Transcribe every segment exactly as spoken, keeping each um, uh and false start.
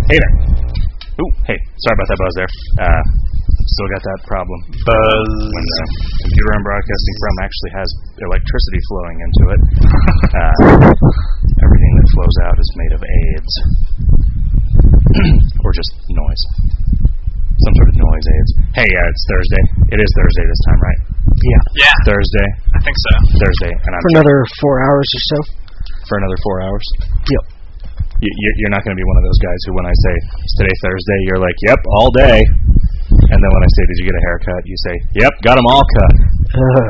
Hey there. Ooh, hey, sorry about that buzz there. Uh, still got that problem. Buzz. When the computer I'm broadcasting from actually has electricity flowing into it. Uh, everything that flows out is made of AIDS. Or just noise. Some sort of noise AIDS. Hey, uh, it's Thursday. It is Thursday this time, right? Yeah. Yeah. Thursday. I think so. Thursday. And I'm For another four hours or so. For another four hours? Yep. You, you're not going to be one of those guys who, when I say, it's today Thursday, you're like, yep, all day. And then when I say, did you get a haircut? You say, yep, got them all cut. Uh,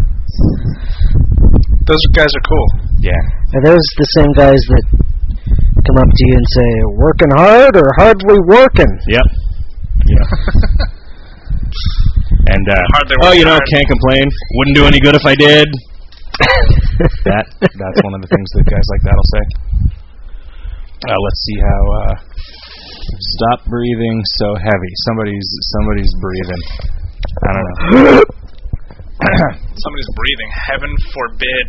Those guys are cool. Yeah. are those the same guys that come up to you and say, working hard or hardly working? Yep. Yeah. And, uh, Hardly oh, you know, hard. can't complain. Wouldn't do any good if I did. that That's one of the things that guys like that will say. Uh, let's see how, uh, stop breathing so heavy. Somebody's, somebody's breathing. I don't know. Somebody's breathing. Heaven forbid.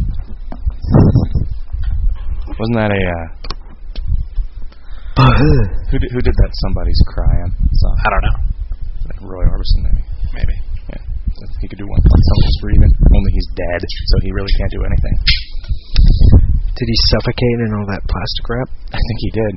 Wasn't that a, uh, who did, who did that Somebody's Crying song? I don't know. Like Roy Orbison, maybe. Maybe. Yeah. He could do one on Somebody's Breathing. Only he's dead, so he really can't do anything. Did he suffocate in all that plastic wrap? I think he did.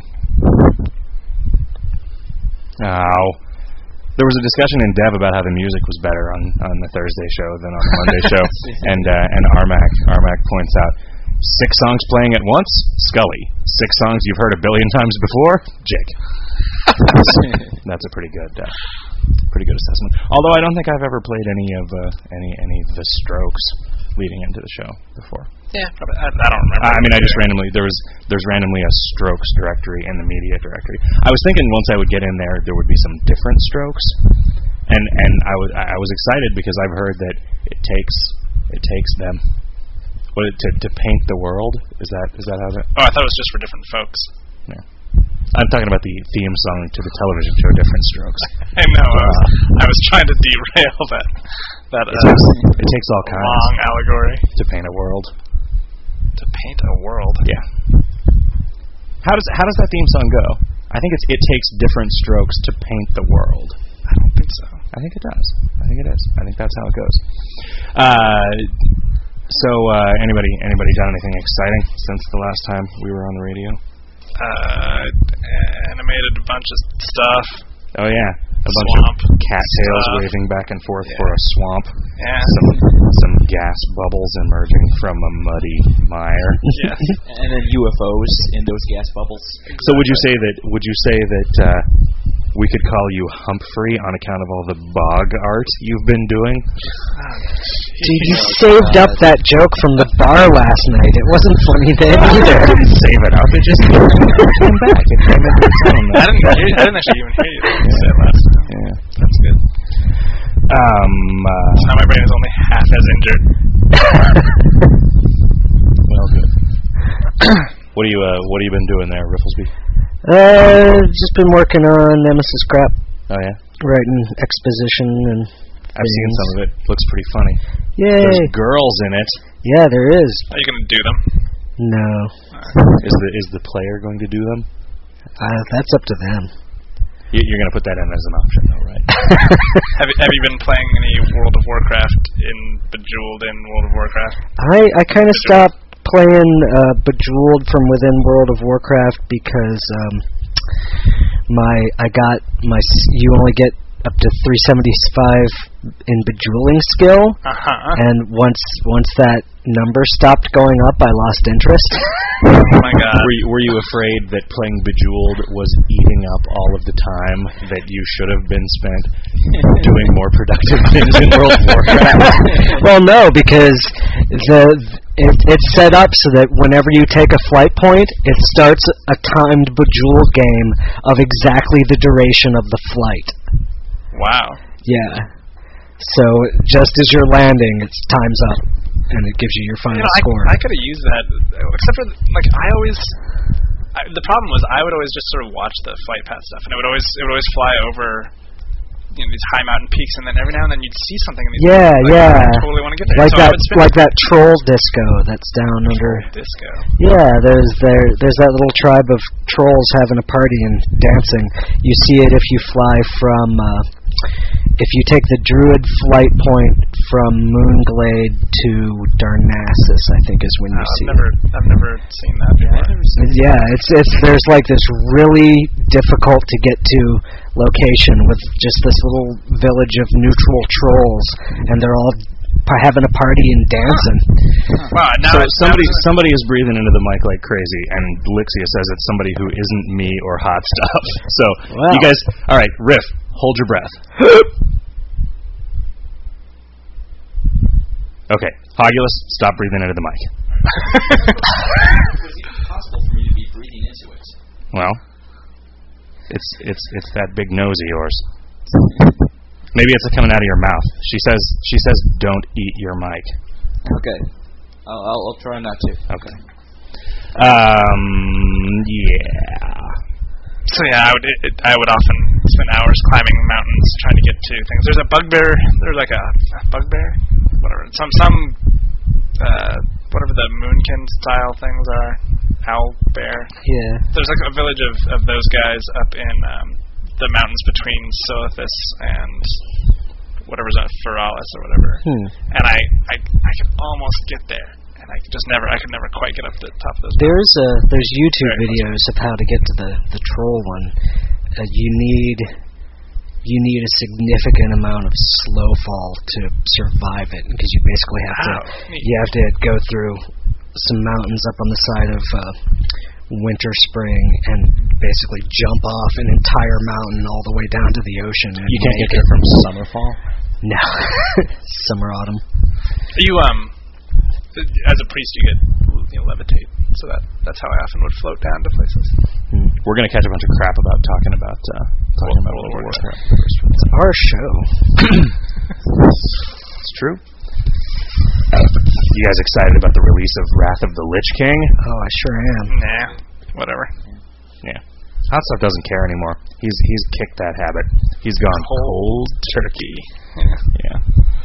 Oh. There was a discussion in Dev about how the music was better on, on the Thursday show than on the Monday show. And uh, and Armac Armac points out, six songs playing at once? Scully. Six songs you've heard a billion times before? Jake. That's a pretty good uh, pretty good assessment. Although I don't think I've ever played any of uh, any any of the Strokes leading into the show before. Yeah, probably. I, I don't remember. I mean, I just randomly there was there's randomly a Strokes directory in the media directory. I was thinking once I would get in there, there would be some different Strokes, and and I was I was excited because I've heard that it takes it takes them what to to paint the world. Is that is that how that? Oh, I thought it was just for different folks. Yeah. I'm talking about the theme song to the television show Different Strokes. I know. I was, I was trying to derail that that It uh, takes, it takes all kinds long allegory to paint a world. to paint a world. Yeah. How does how does that theme song go? I think it's it takes different strokes to paint the world. I don't think so. I think it does. I think it is. I think that's how it goes. Uh, so uh, anybody anybody done anything exciting since the last time we were on the radio? Uh, animated a bunch of stuff. Oh yeah, a bunch Swamp of cattails stuff. waving back and forth Yeah. for a swamp. Yeah. Some some gas bubbles emerging from a muddy mire. Yes. And then U F Os in those gas bubbles. So would you say that would you say that uh, we could call you Humphrey on account of all the bog art you've been doing? Dude, you saved up that joke from the bar last night. It wasn't funny then either. I didn't save it up. It just came back. It came into its own. I didn't. Hear, I didn't actually even hear you say it last time. Yeah. That's good. Um. Uh, Now my brain is only half as injured. well, good. What are you uh, What have you been doing there, Rifflesby? Uh, just been working on Nemesis crap, Oh yeah. writing exposition and I've seen things. some of it. Looks pretty funny. Yay! There's girls in it. Yeah, there is. Are you gonna do them? No, Is the is the player going to do them? uh, that's up to them. You, you're going to put that in as an option, though, right? Have you Have you been playing any World of Warcraft in Bejeweled in World of Warcraft? I I kind of stopped playing uh, Bejeweled from within World of Warcraft because um, my I got my s- you only get up to three seventy-five in bejeweling skill, Uh huh. and once once that number stopped going up, I lost interest. Oh my God. Were you, were you afraid that playing Bejeweled was eating up all of the time that you should have been spent doing more productive things in World of Warcraft? Well, no, because the it, it's set up so that whenever you take a flight point, it starts a timed Bejeweled game of exactly the duration of the flight. Wow. Yeah. So just as you're landing, it's time's up, and it gives you your final You know, score. I, I could have used that, except for like I always. I, the problem was I would always just sort of watch the flight path stuff, and it would always it would always fly over you know, these high mountain peaks, and then every now and then you'd see something. In these Yeah, like, yeah. I totally want to get there. Like so I that, would spend like that troll disco that's down under. disco. Yeah, there's there there's that little tribe of trolls having a party and dancing. You see it if you fly from. Uh, If you take the Druid flight point from Moonglade to Darnassus, I think is when you Uh, see I've never, it. I've never seen that before. Yeah, it's it's there's like this really difficult to get to location with just this little village of neutral trolls, and they're all p- having a party and dancing. Wow, now So it's- somebody now it's- somebody is breathing into the mic like crazy, and Lixia says it's somebody who isn't me or Hot Stuff. So Wow. you guys, all right, riff, hold your breath. Okay, Hogulus, stop breathing into the mic. It was even possible for me to be breathing into it. Well, it's it's it's that big nose of yours. Maybe it's coming out of your mouth. She says she says don't eat your mic. Okay. I'll, I'll, I'll try not to. Okay. Um. Yeah. So yeah, I would it, it, I would often spend hours climbing mountains trying to get to things. There's a bugbear. There's like a, a bugbear, whatever. Some some uh, whatever the moonkin style things are. Owl bear. Yeah. There's like a village of, of those guys up in um, the mountains between Sothis and whatever's at Feralis or whatever. Hmm. And I, I I could almost get there, and I could just never I could never quite get up to the top of those. There's uh there's YouTube Very videos of how to get to the the troll one. Uh, you need you need a significant amount of slow fall to survive it, because you basically have to Wow, neat. you have to go through some mountains up on the side of uh, Winter Spring and basically jump off an entire mountain all the way down to the ocean. And You can't make get it there from summer fall. No, summer autumn. You um, as a priest, you get you know, levitate, so that that's how I often would float down to places. Hmm. We're gonna catch a bunch of crap about talking about uh, talking about World of World of Warcraft. Warcraft. It's our show. It's true. You guys excited about the release of Wrath of the Lich King? Oh, I sure am. Nah, whatever. Yeah. Hot Stuff doesn't care anymore. He's he's kicked that habit. He's gone cold turkey. Yeah.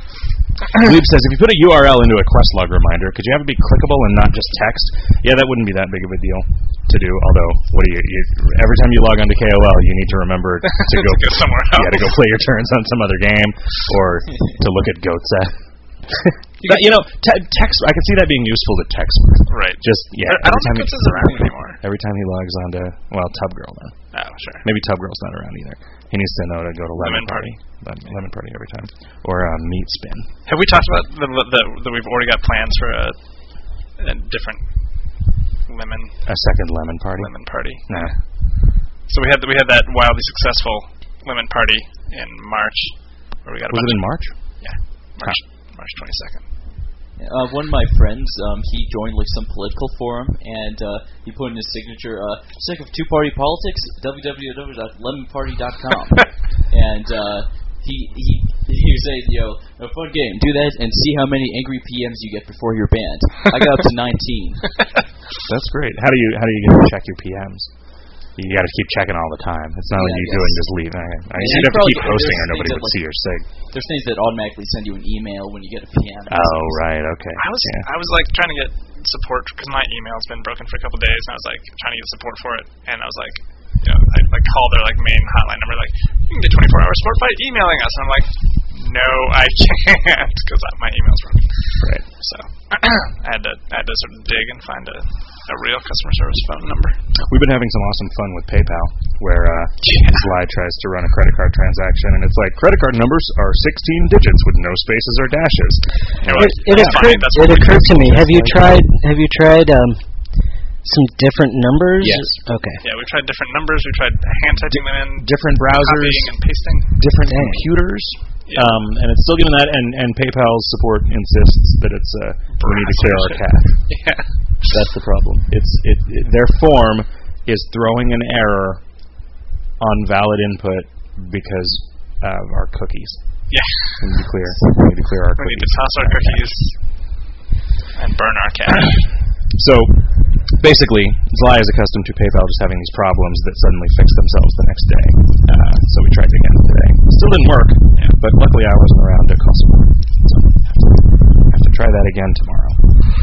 Weeb says, if you put a U R L into a quest log reminder, could you have it be clickable and not just text? Yeah, that wouldn't be that big of a deal to do. Although, what do you, you every time you log onto K O L, you need to remember to go, To go somewhere else. Yeah, to go play your turns on some other game, or to look at Goatset. But, you know, te- text. I can see that being useful to text. Right. Just yeah. I don't every time think he- this is around anymore. Every time he logs onto, well, Tub Girl then. Oh, sure. Maybe Tub Girl's not around either. He needs to know to go to Lemon, Lemon Party. Lemon, Lemon Party every time, or uh, Meat Spin. Have we talked about the, the, that we've already got plans for a, a different lemon A second Lemon Party. lemon party? Nah. So we had we had that wildly successful lemon party in March, where we got a Was bunch it in of- March? Yeah, March March twenty second. Uh, one of my friends, um, he joined like some political forum, and uh, he put in his signature, uh, "Sick of two-party politics? w w w dot lemon party dot com." And uh, he he he was saying, "Yo, a fun game. Do that and see how many angry P Ms you get before you're banned." I got up to nineteen. That's great. How do you how do you get to check your P Ms? You got to keep checking all the time. It's not Yeah, like you I do it guess. and just leave. I, I Yeah, you'd you have to probably- keep posting, or there's nobody things would that, see your sig. There's things that automatically send you an email when you get a P M. Oh right, okay. I was Yeah. I was like trying to get support because my email's been broken for a couple days, and I was like trying to get support for it, and I was like, you know, I like called their like main hotline number, like you can get twenty-four hour support by emailing us, and I'm like, no, I can't because my email's broken. Right. So I had to I had to sort of dig and find a, a real customer service phone number. We've been having some awesome fun with PayPal, where uh, Sly tries to run a credit card transaction, and it's like credit card numbers are sixteen digits with no spaces or dashes. You're It, like, it that's fine, occurred, that's it what we occurred do. to me. Have you tried? Have you tried um, some different numbers? Yes. Okay. Yeah, we tried different numbers. We tried hand typing them in, Different browsers, copying and pasting. different Dang. computers, Yeah. um, and it's still giving that. And, and PayPal's support insists that it's uh, we need to clear our cache. Yeah. That's the problem. It's it, it their form is throwing an error on valid input because of our cookies. Yeah. We need to clear. We need to clear our We cookies. need to toss our cookies and burn our cash. So basically, Zly is accustomed to PayPal just having these problems that suddenly fix themselves the next day. Uh, so we tried again today. Still didn't work. but luckily I wasn't around to call someone. So I have to, have to try that again tomorrow.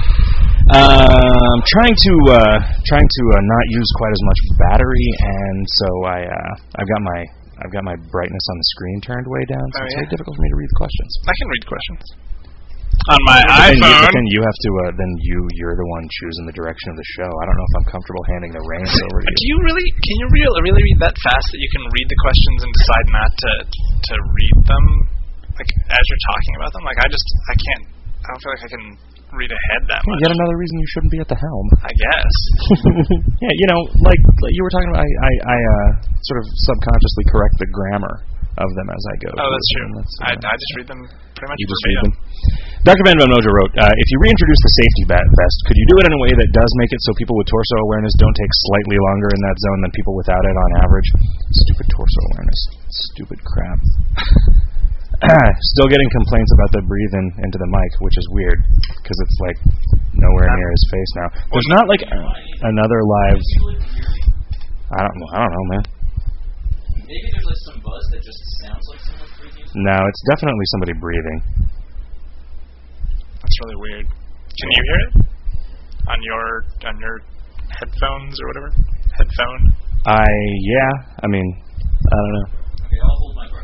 Um, trying to uh, trying to uh, not use quite as much battery, and so I uh, I've got my I've got my brightness on the screen turned way down, so oh, it's yeah. very difficult for me to read the questions. I can read questions on my but iPhone. Then you, but then you have to. Uh, then you you're the one choosing the direction of the show. I don't know if I'm comfortable handing the reins over to you. Do you really? Can you real, really read that fast that you can read the questions and decide not to to read them, like as you're talking about them? Like I just I can't. I don't feel like I can read ahead that much. Yet another reason you shouldn't be at the helm. I guess. Yeah, you know, like, like you were talking about, I I, I uh, sort of subconsciously correct the grammar of them as I go. Oh, that's true. That's, uh, I, I just read them pretty much you just verbatim. read them. Doctor Van Van Mojo wrote, uh, if you reintroduce the safety vest, could you do it in a way that does make it so people with torso awareness don't take slightly longer in that zone than people without it on average? Stupid torso awareness. Stupid crap. Still getting complaints about the breathing into the mic, which is weird, because it's like nowhere near his face now. There's not like uh, another live... I don't know, I don't know, man. Maybe there's like some buzz that just sounds like someone's breathing. No, it's definitely somebody breathing. That's really weird. Can you hear it on your on your headphones or whatever? Headphone. I yeah. I mean, I don't know. Okay, I'll hold my breath.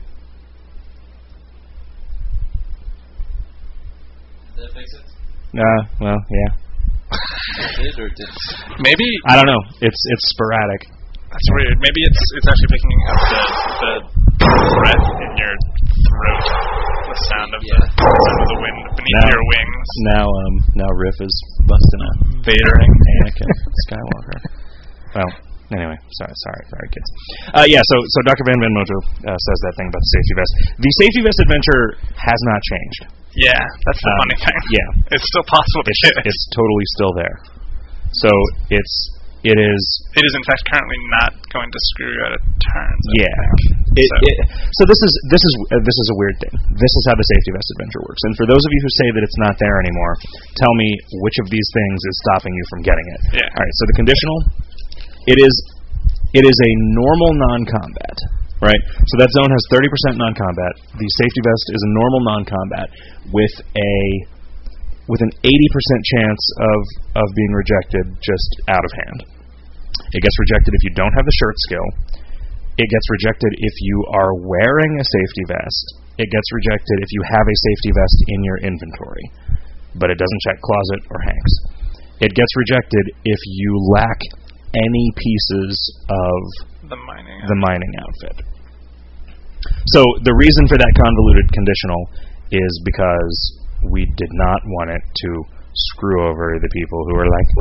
Did that fix it? Uh, well, yeah. Did or didn't? Maybe I don't know. It's it's sporadic. that's weird. Maybe it's it's actually picking up the the breath in your throat, the sound of Yeah. the sound of the wind beneath Now- your wings. Now, um, now Riff is busting out. Vadering. Anakin Skywalker. Well, anyway, sorry, sorry, sorry, kids. Uh, yeah, so so Doctor Van Van Mojo uh, says that thing about the safety vest. The safety vest adventure has not changed. Yeah, that's the Um, funny thing. yeah. It's still possible to It's get it. it's totally still there. So it's it is It is in fact currently not going to screw you out of turns. I yeah. think. It, so, it, so this is this is uh, this is a weird thing. This is how the safety vest adventure works. And for those of you who say that it's not there anymore, tell me which of these things is stopping you from getting it. Yeah. All right. So the conditional, it is it is a normal non-combat, right? So that zone has thirty percent non-combat. The safety vest is a normal non-combat with a with an eighty percent chance of of being rejected just out of hand. It gets rejected if you don't have the shirt skill. It gets rejected if you are wearing a safety vest. It gets rejected if you have a safety vest in your inventory, but it doesn't check closet or hanks. It gets rejected if you lack any pieces of the mining. the mining outfit. So the reason for that convoluted conditional is because we did not want it to screw over the people who are like,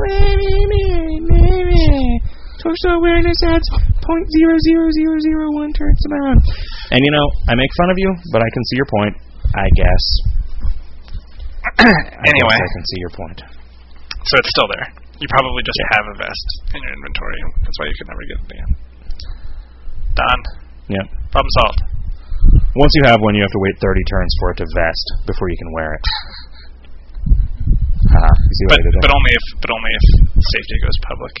torso awareness adds point zero zero zero zero one turns around. And you know, I make fun of you, but I can see your point, I guess. I Anyway. guess I can see your point. So it's still there. You probably just have a vest in your inventory. That's why you could never get it again. Done. Yep. Problem solved. Once you have one, you have to wait thirty turns for it to vest before you can wear it. Ah, you see what But I did there? but only if but only if safety goes public.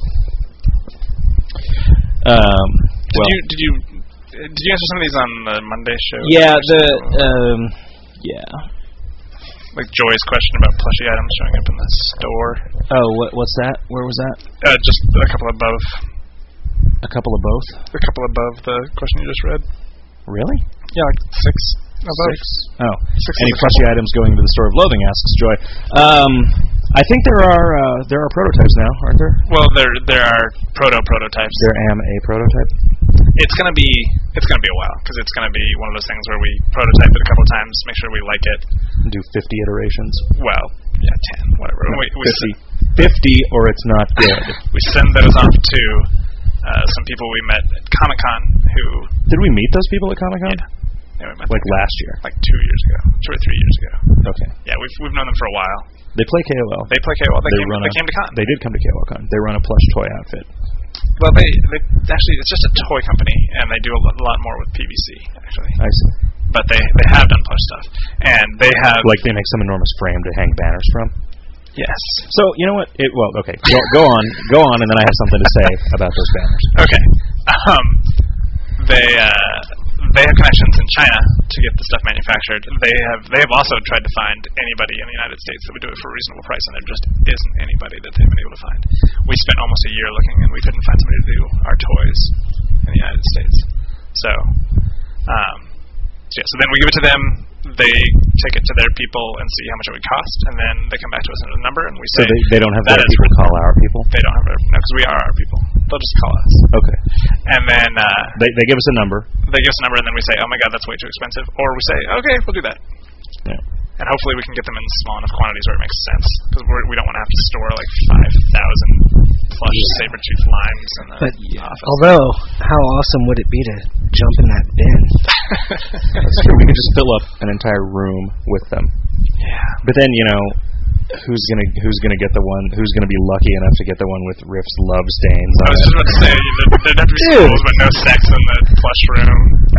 Um, Did well, you did you did you answer some of these on the Monday show? yeah, the um, yeah. Like Joy's question about plushie items showing up in the store. Oh, what what's that? Where was that? Uh, just a couple above. A couple of both. A couple above the question you just read. Really? Yeah, like six above. Six. Oh, Six any is a plushie items going to the store of loathing? Asks Joy. Um, I think there are uh, there are prototypes now, aren't there? Well, there there are proto prototypes. There am a prototype. It's gonna be it's gonna be a while because it's gonna be one of those things where we prototype it a couple times, make sure we like it. Do fifty iterations. Well, yeah, ten, whatever. No, we, we fifty. Fifty, or it's not good. we send those off to uh, some people we met at Comic Con who Did we meet those people at Comic Con? yeah, yeah we met Like them last year. like two years ago, two or three years ago. Okay. Yeah, we've we've known them for a while. They play K O L. They play K O L. They, They came, run they a- came to Con. They did come to K O L Con. They run a plush toy outfit. Well, they, they actually it's just a toy company, and they do a lot, a lot more with P V C actually. I see. But they they have done plush stuff, and they have Like they make some enormous frame to hang banners from. yes. So you know what? It well, okay. Go, go on, go on, and then I have something to say about those banners. Okay. Um, they uh, they have connections in China to get the stuff manufactured. They have they have also tried to find anybody in the United States that would do it for a reasonable price, and there just isn't anybody that they've been able to find. We spent almost a year looking, and we couldn't find somebody to do our toys in the United States. So, um, so yeah. So then we give it to them. They take it to their people and see how much it would cost, and then they come back to us with a number, and we say So they, they don't have that their is people reasonable. call our people? They don't have our no, because we are our people. They'll just call us. Okay. And then uh, They they give us a number. they give us a number, and then we say, oh my god, that's way too expensive. Or we say, okay, we'll do that. Yeah. And hopefully we can get them in small enough quantities where it makes sense. Because we don't want to have to store like five thousand plush Yeah. saber-tooth limes in the But office. although, how awesome would it be to jump in that bin? That's true. We could just fill up an entire room with them. Yeah. But then, you know, who's gonna who's gonna get the one? Who's gonna be lucky enough to get the one with Riff's love stains I on was it? just about to say, there- there'd have to be Dude. schools, but no sex in the plush room.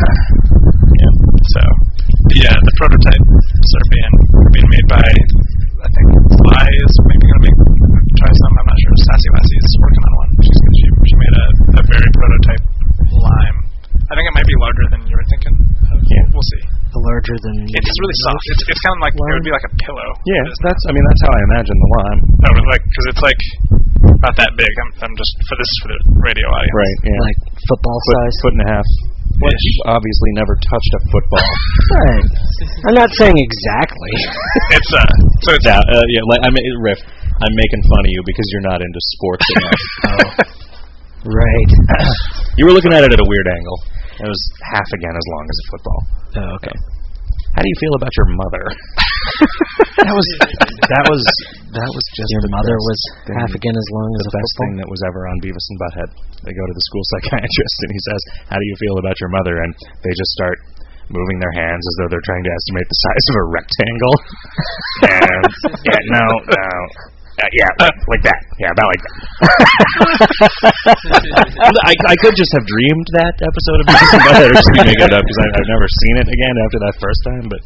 Yeah. So, yeah, the prototypes are being being made by, I think, Fly is maybe going to make try some. I'm not sure. Sassy Lassie is working on one. She's gonna, she she made a, a very prototype lime. I think it might be larger than you were thinking. Yeah. We'll see. Larger than... It's really soft. It's it's kind of like it would be like a pillow. Yeah, It's that's. I mean, that's how I imagine the lime. No, but like because it's like about that big. I'm I'm just for this for the radio audience. Right. Yeah. Like football foot, size? foot and a half. Well, you've obviously never touched a football. Right. I'm not saying exactly. It's uh so it's yeah. Uh, yeah. Like, I mean, Riff, I'm making fun of you because you're not into sports enough. Oh. Right. You were looking at it at a weird angle. It was half again as long as a football. Oh, okay. How do you feel about your mother? that was that was that was just Your the mother best was thing, half again as long as the a best football? thing that was ever on Beavis and Butthead. They go to the school psychiatrist and he says, "How do you feel about your mother?" And they just start moving their hands as though they're trying to estimate the size of a rectangle. and yeah, no, no. Uh, yeah, like, like that. Yeah, about like that. I, I could just have dreamed that episode of Beavis and Butthead, or just be making it up because I've never seen it again after that first time. But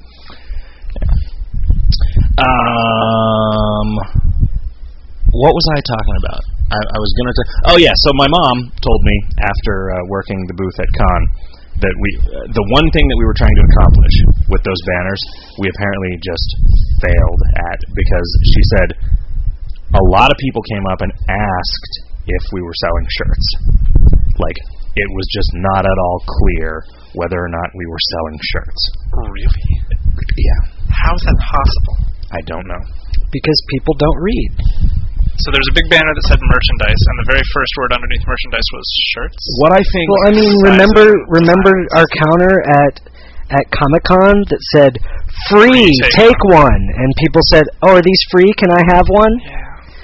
yeah. um, what was I talking about? I, I was gonna. T- oh yeah. So my mom told me after uh, working the booth at Con that we uh, the one thing that we were trying to accomplish with those banners we apparently just failed at because she said. A lot of people came up and asked if we were selling shirts. Like, it was just not at all clear whether or not we were selling shirts. really. Yeah. How is that possible? I don't know. Because people don't read. So there's a big banner that said merchandise, and the very first word underneath merchandise was shirts. What I think... Well, I mean, Size remember of- remember our counter at at Comic-Con that said, free, Take take one. And people said, oh, are these free? Can I have one? Yeah.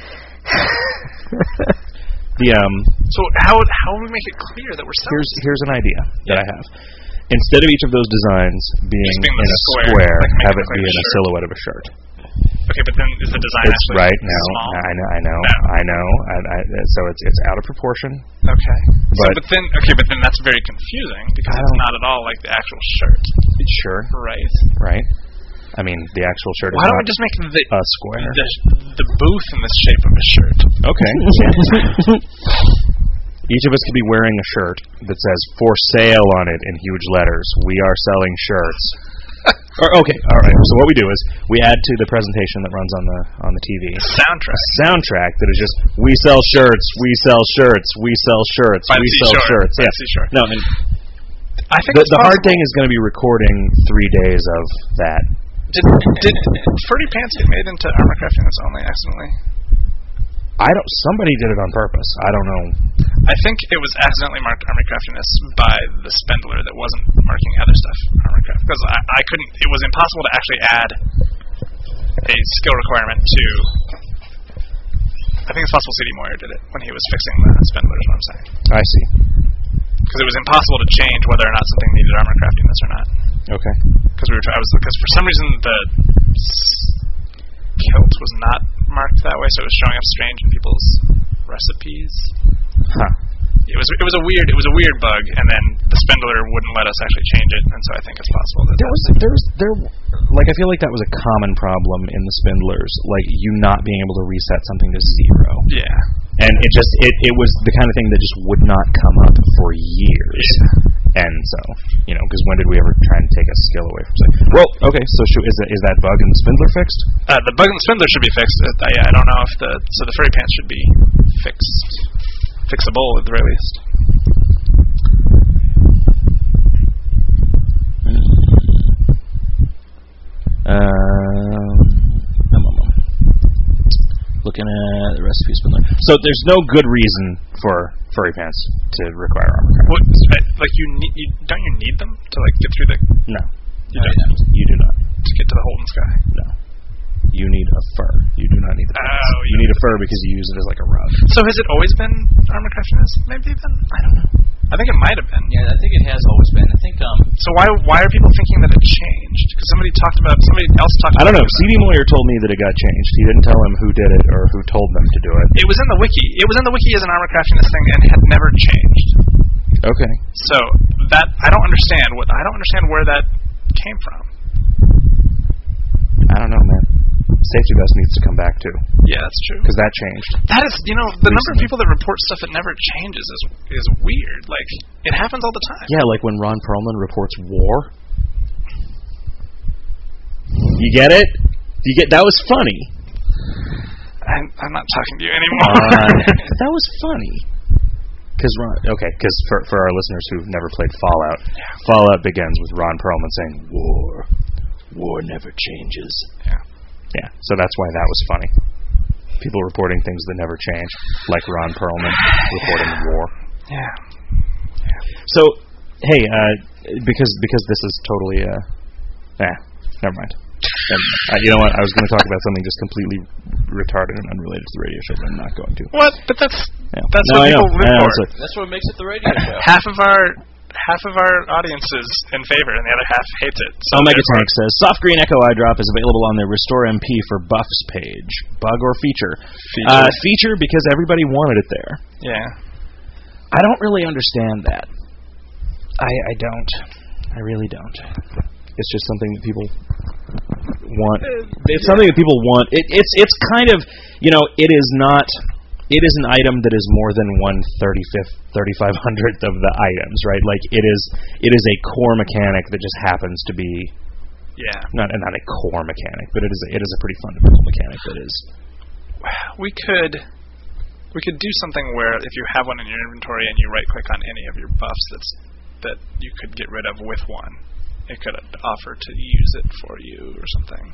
The, um... So how how do we make it clear that we're selling? Here's, here's an idea that I have. Instead of each of those designs being, Just being in the a square, square, like make have it it like be a in a shirt. silhouette of a shirt. Okay, but then is the design It's actually right now. small? I know. I know. No. I know. I, I, so it's it's out of proportion. Okay. So, But- but then okay, but then that's very confusing because I it's don't- not at all like the actual shirt, Sure. right? Right. I mean, the actual shirt Why is don't not we just make the a square. the, the booth in the shape of a shirt? Okay. Each of us could be wearing a shirt that says "for sale" on it in huge letters. We are selling shirts. or, okay, all right. So what we do is we add to the presentation that runs on the on the T V Soundtrack. a soundtrack that is just "we sell shirts, we sell shirts, we sell shirts, By we the sell seashore. shirts." By Yeah. the seashore. No, and I think the, it's the hard possible. thing is going to be recording three days of that. Did did Furry Pants get made into armor crafting this only accidentally? I don't. Somebody did it on purpose. I don't know. I think it was accidentally marked armor craftiness by the spindler that wasn't marking other stuff armor craft because I, I couldn't. It was impossible to actually add a skill requirement to. I think it's possible C D Moyer did it when he was fixing the spindler. Is what I'm saying. I see. Because it was impossible to change whether or not something needed armor craftiness or not. Okay. Because we were. I was because for some reason the s- kilt was not marked that way, so it was showing up strange in people's recipes. Huh. It was it was a weird it was a weird bug, and then the spindler wouldn't let us actually change it, and so I think it's possible that There was there was there like I feel like that was a common problem in the spindlers, like you not being able to reset something to zero. yeah. And it just it, it was the kind of thing that just would not come up for years. And so, you know, because when did we ever try and take a skill away from something? Well, okay, so should, is that, is that bug in the spindler fixed? Uh, the bug in the spindler should be fixed. Uh, I, I don't know if the so the furry pants should be fixed, fixable at the very least. Um, um, um, looking at the recipe spindler. So there's no good reason for furry pants to require armor craft. What, like you need, you, don't you need them to like get through the? No, you don't. don't. You do not. To get to the Holden Sky. No, you need a fur. You do not need the pants. Oh, you need a fur because you use it as like a rug. So has it always been armor craftiness? Maybe then I don't know. I think it might have been. Yeah, I think it has always been. I think. Um, so why why are people thinking that it changed? Because somebody talked about somebody else talked. I don't about know. C D Moyer told me that it got changed. He didn't tell him who did it or who told them to do it. It was in the wiki. It was in the wiki as an armor craftiness thing and had never changed. Okay. So that I don't understand what I don't understand where that came from. I don't know, man. Safety Vest needs to come back too. Yeah, that's true. Because that changed. That is, you know, the Recently. number of people that report stuff that never changes is is weird. Like it happens all the time. Yeah, like when Ron Perlman reports war. You get it? You get that was funny. I'm, I'm not talking to you anymore. Uh, that was funny. Because Ron, okay, because for for our listeners who've never played Fallout, Yeah. Fallout begins with Ron Perlman saying, "War, war never changes." Yeah. Yeah, so that's why that was funny. People reporting things that never change, like Ron Perlman reporting war. Yeah. So, hey, uh, because because this is totally, uh, nah, never mind. And, uh, you know what? I was going to talk about something just completely retarded and unrelated to the radio show, but I'm not going to. What? But that's Yeah. that's No, what I know. people live I know, for. it's like- that's what makes it the radio show. half of our half of our audience is in favor, and the other half hates it. So Omega therefore- Tank says, Soft Green Echo Eye Drop is available on the Restore M P for Buffs page. Bug or feature? Feature. Uh, feature because everybody wanted it there. Yeah. I don't really understand that. I, I don't. I really don't. It's just something that people want. It's something that people want. It, it's it's kind of, you know, it is not. It is an item that is more than one thirty-fifth, thirty-five hundredth of the items, right? Like it is. It is a core mechanic that just happens to be. Yeah. Not not a core mechanic, but it is. A, it is a pretty fundamental mechanic that is. We could we could do something where if you have one in your inventory and you right click on any of your buffs that's that you could get rid of with one, it could offer to use it for you or something.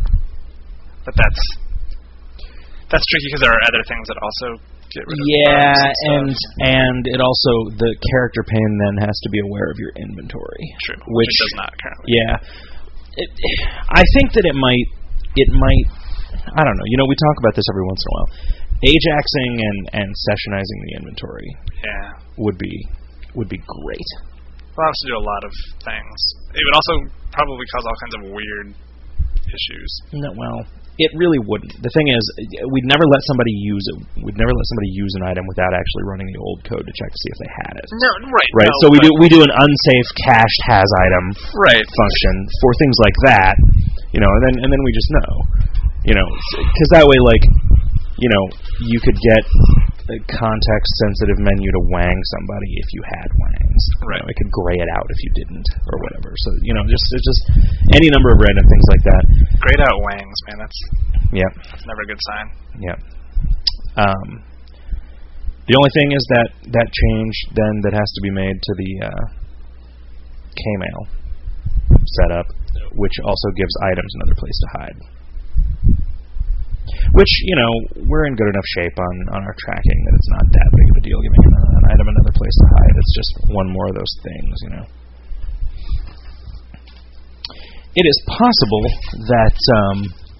But that's that's tricky because there are other things that also get rid of Yeah, buffs and and, stuff. and it also the character pane then has to be aware of your inventory. True, which which it does not currently. Yeah, it, I think that it might it might I don't know. You know, we talk about this every once in a while. Ajaxing and and sessionizing the inventory Yeah. would be would be great. We'll have to do a lot of things. It would also probably cause all kinds of weird issues. No, well, it really wouldn't. The thing is, we'd never let somebody use it. We'd never let somebody use an item without actually running the old code to check to see if they had it. No, right. Right. no, so we but- do we do an unsafe cached has item Right. function for things like that, you know, and then and then we just know, you know, because that way, like, you know, you could get a context-sensitive menu to wang somebody if you had wangs. Right. You know, it could gray it out if you didn't, or whatever. So, you know, just it's just any number of random things like that. Grayed out wangs, man. That's Yep. that's never a good sign. Yep. Um, the only thing is that that change then that has to be made to the uh, K-mail setup, which also gives items another place to hide. Which, you know, we're in good enough shape on, on our tracking that it's not that big of a deal giving an, an item another place to hide. It's just one more of those things, you know. It is possible that um,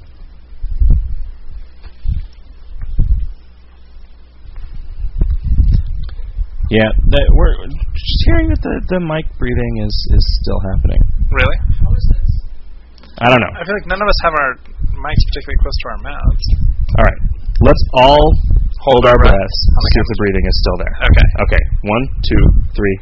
yeah, that we're just hearing that the, the mic breathing is, is still happening. Really? How is this? I don't know. I feel like none of us have our mics particularly close to our mouths. All right, let's all hold our breath breaths on to the see if the breathing is still there. Okay. Okay, one, two, three.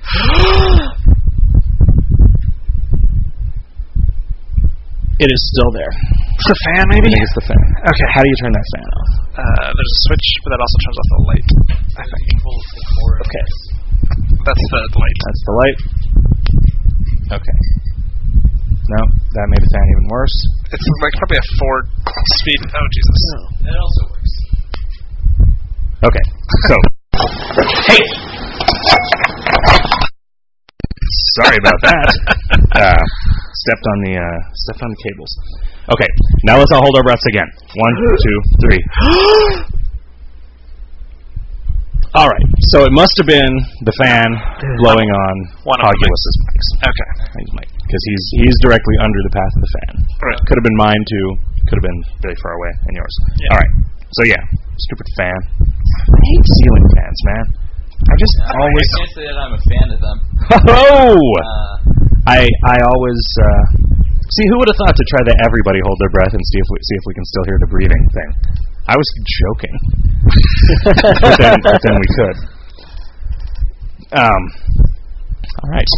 It is still there. It's the fan, maybe? I think it's the fan. Okay. How do you turn that fan off? Uh, there's a switch, but that also turns off the light, I think. Okay. That's the light. That's the light. Okay. No, that made the fan even worse. It's like probably a four speed. Oh, Jesus. No, that also works. Okay. So. Hey! Sorry about that. Uh, stepped on the uh, stepped on the cables. Okay, now let's all hold our breaths again. One, two, three. All right. So it must have been the fan blowing on Hogulus's mics. Okay. Because he's he's directly under the path of the fan. Right. Could have been mine too. Could have been really far away and yours. Yeah. All right. So yeah, stupid fan. I hate ceiling fans, man. I just I always. I can't say that I'm a fan of them. Oh! Uh, I I always uh, see. Who would have thought to try the everybody hold their breath and see if we see if we can still hear the breathing thing. I was joking, but, then, but then we could. Um. All right.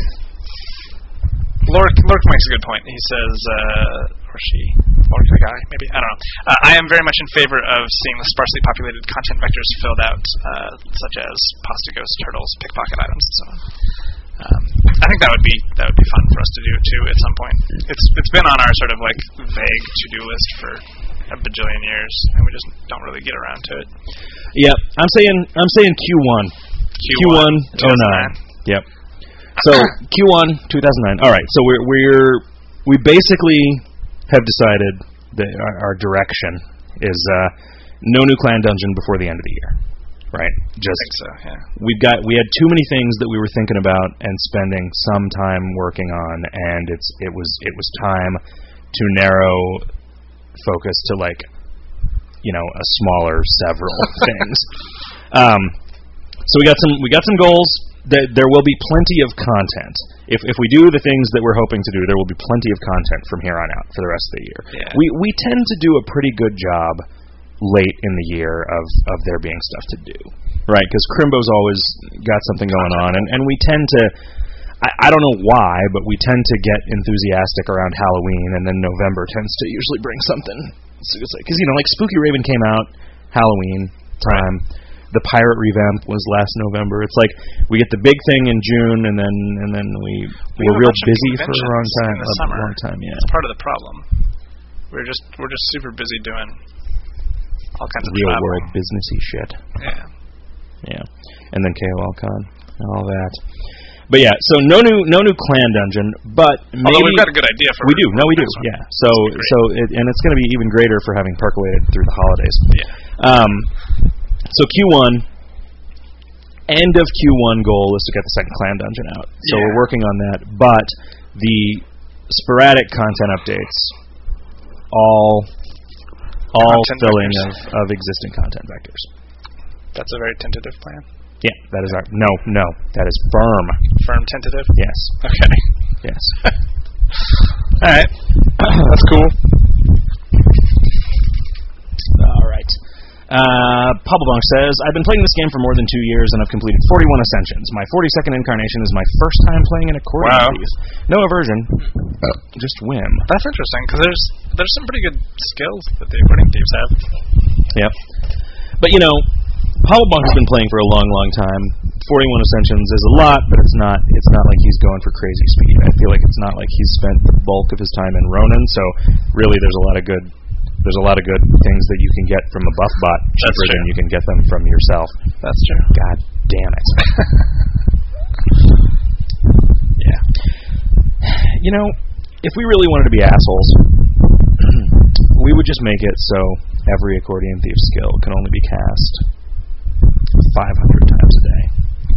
Lork, Lork makes a good point. He says, uh, or she, Lork the guy, maybe, I don't know. Uh, I am very much in favor of seeing the sparsely populated content vectors filled out, uh, such as pasta ghosts, turtles, pickpocket items, and so on. Um, I think that would be that would be fun for us to do too at some point. It's it's been on our sort of like vague to-do list for a bajillion years, and we just don't really get around to it. Yep. I'm saying I'm saying Q one. Q one oh nine. Yep. So Q one two thousand nine. All right. So we're we're we basically have decided that our, our direction is uh, no new clan dungeon before the end of the year. Right. Just I think so. Yeah. We've got we had too many things that we were thinking about and spending some time working on, and it's it was it was time to narrow focus to like you know a smaller several things. Um, so we got some we got some goals. That there will be plenty of content. If if we do the things that we're hoping to do, there will be plenty of content from here on out for the rest of the year. Yeah. We we tend to do a pretty good job late in the year of, of there being stuff to do, right? Because Crimbo's always got something going on, and, and we tend to, I, I don't know why, but we tend to get enthusiastic around Halloween, and then November tends to usually bring something. Because, you know, like Spooky Raven came out, Halloween time. Right. The Pirate revamp was last November. It's like we get the big thing in June, and then and then we, we we're real busy for a long time. In the a summer. long time, yeah. It's part of the problem. We're just we're just super busy doing all kinds of real traveling. world businessy shit. Yeah. Yeah. And then K O L Con and all that. But yeah, so no new no new clan dungeon, but maybe although we've got a good idea for we do. No, we do. One. Yeah. So so it, and it's going to be even greater for having percolated through the holidays. Yeah. Um. So Q one, end of Q one goal is to get the second clan dungeon out. So yeah. we're working on that. But the sporadic content updates, all all content filling vectors. of, of existing content vectors. That's a very tentative plan. Yeah, that is our no, no, that is firm. Firm tentative? Yes. Okay. Yes. All right. That's cool. All right. Uh, Pablo Bonk says, I've been playing this game for more than two years and I've completed forty-one ascensions. My forty-second incarnation is my first time playing an accordion wow. thief. No aversion, just whim. That's interesting, because there's there's some pretty good skills that the accordion thieves have. Yep. But, you know, Pablo Bonk has been playing for a long, long time. forty-one ascensions is a lot, but it's not It's not like he's going for crazy speed. I feel like it's not like he's spent the bulk of his time in Ronin, so really there's a lot of good There's a lot of good things that you can get from a buff bot cheaper than you can get them from yourself. That's true. God damn it. Yeah. You know, if we really wanted to be assholes, we would just make it so every accordion thief skill can only be cast five hundred times a day.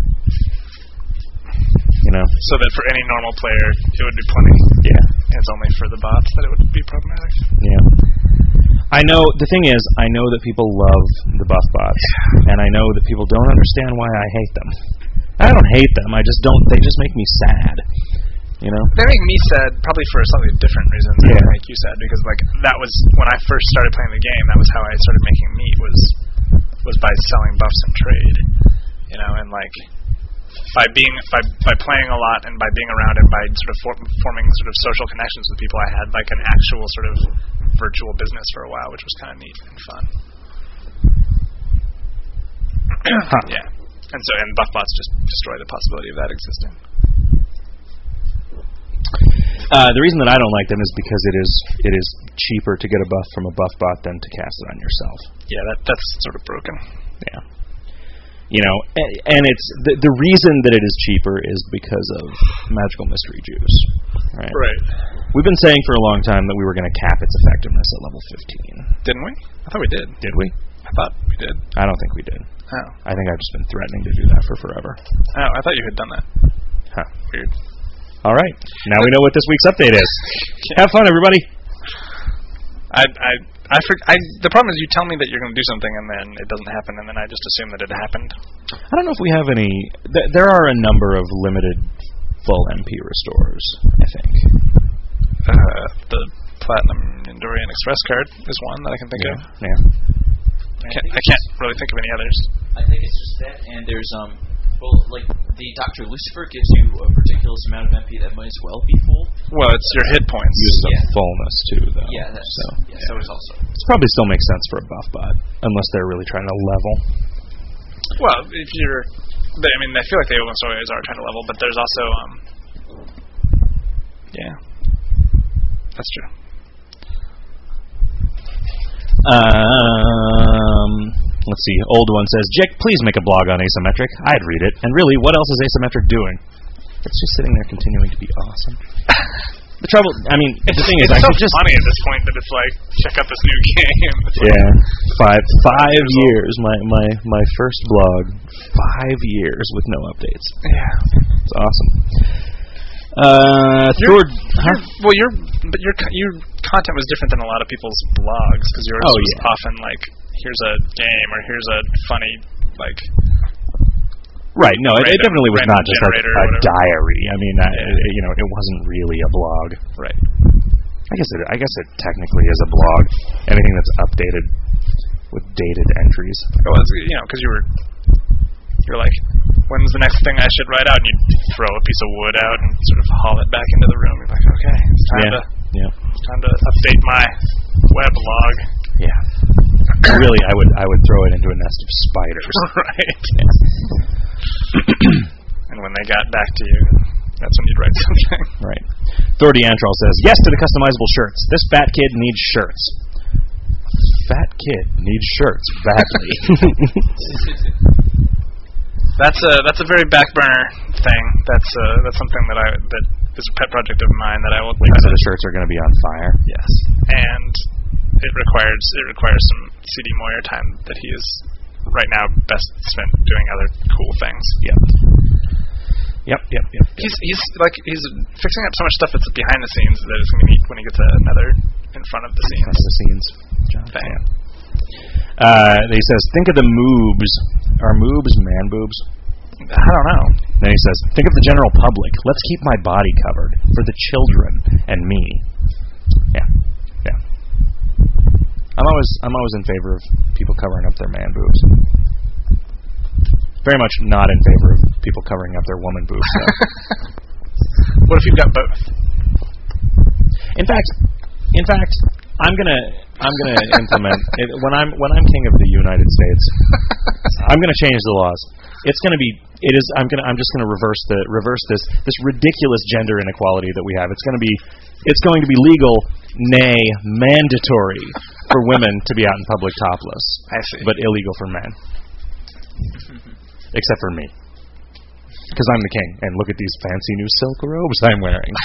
You know? So that for any normal player, it would be plenty. Yeah. It's only for the bots that it would be problematic. Yeah. I know, the thing is, I know that people love the buff bots, and I know that people don't understand why I hate them. I don't hate them, I just don't, they just make me sad. You know? They make me sad, probably for slightly different reasons than yeah. they make you sad, because like that was, when I first started playing the game, that was how I started making meat, was was by selling buffs and trade. You know, and like, by being by by playing a lot and by being around and by sort of for, forming sort of social connections with people, I had like an actual sort of virtual business for a while, which was kind of neat and fun. Huh. Yeah, and so and BuffBots just destroy the possibility of that existing. Uh, the reason that I don't like them is because it is it is cheaper to get a buff from a BuffBot than to cast it on yourself. Yeah, that that's sort of broken. Yeah. You know, and, and it's the the reason that it is cheaper is because of magical mystery juice. Right. Right. We've been saying for a long time that we were going to cap its effectiveness at level fifteen. Didn't we? I thought we did. Did we? I thought we did. I don't think we did. Oh. I think I've just been threatening to do that for forever. Oh, I thought you had done that. Huh. Weird. All right. Now we know what this week's update is. Have fun, everybody. I, I, I, for, I, the problem is you tell me that you're going to do something and then it doesn't happen, and then I just assume that it happened. I don't know if we have any. Th- there are a number of limited full M P restores, I think. Uh, the Platinum Endurian Express card is one that I can think yeah. of. Yeah. I can't, I can't really think of any others. I think it's just that, and there's um, well, like the Doctor Lucifer gives you a ridiculous amount of M P that might as well be full. Well, it's your hit points. Uses Yeah. up fullness too, though. Yeah, that's so. yeah, so it's also. It probably still makes sense for a buff bot, unless they're really trying to level. Well, if you're, they, I mean, I feel like they almost always are trying to level, but there's also, um, yeah, that's true. Um, let's see. Old one says, Jick, please make a blog on asymmetric. I'd read it. And really, what else is asymmetric doing? It's just sitting there continuing to be awesome. The trouble, I mean, It's, the thing it's is, I so could just funny at this point that it's like, check out this new game. It's like, yeah, five five years. My my my first blog, five years with no updates. yeah. It's awesome. Uh, Your, Thor, huh? your, well, your but your co- your content was different than a lot of people's blogs because yours Oh, was yeah. often like, here's a game or here's a funny like. Right. No, it, it Random- definitely was random not just like generator or a whatever. diary. I mean, I, Yeah. you know, it wasn't really a blog. Right. I guess it. I guess it technically is a blog. Anything that's updated with dated entries. Well, it's, you know, because you were you're like, when's the next thing I should write out? And you throw a piece of wood out and sort of haul it back into the room. You're like, okay, it's time Yeah. to Yeah. time to update my weblog. Yeah. Really, I would. I would throw it into a nest of spiders. Right. And when they got back to you, that's when you'd write something. Right. Thor D'Antral says, yes to the customizable shirts. This fat kid needs shirts. Fat kid needs shirts badly. That's a that's a very back burner thing. That's uh that's something that I that is a pet project of mine that I will. Wait, so the shirts are going to be on fire? Yes, and it requires it requires some C D Moyer time that he is right now best spent doing other cool things. Yep. Yep. Yep. Yep. He's he's like he's fixing up so much stuff that's behind the scenes that it's going to be neat when he gets another in front of the scenes. Front of the scenes. John thing. Fan. Uh, he says, think of the moobs. Are moobs man boobs? I don't know. Then he says, think of the general public. Let's keep my body covered for the children and me. Yeah. Yeah. I'm always I'm always in favor of people covering up their man boobs. Very much not in favor of people covering up their woman boobs. though. What if you've got both? In fact, in fact, I'm gonna I'm gonna implement it, when I'm when I'm king of the United States. I'm gonna change the laws. It's gonna be it is I'm gonna I'm just gonna reverse the reverse this this ridiculous gender inequality that we have. It's gonna be it's going to be legal, nay, mandatory for women to be out in public topless, I see. but illegal for men, except for me. Because I'm the king, and look at these fancy new silk robes I'm wearing.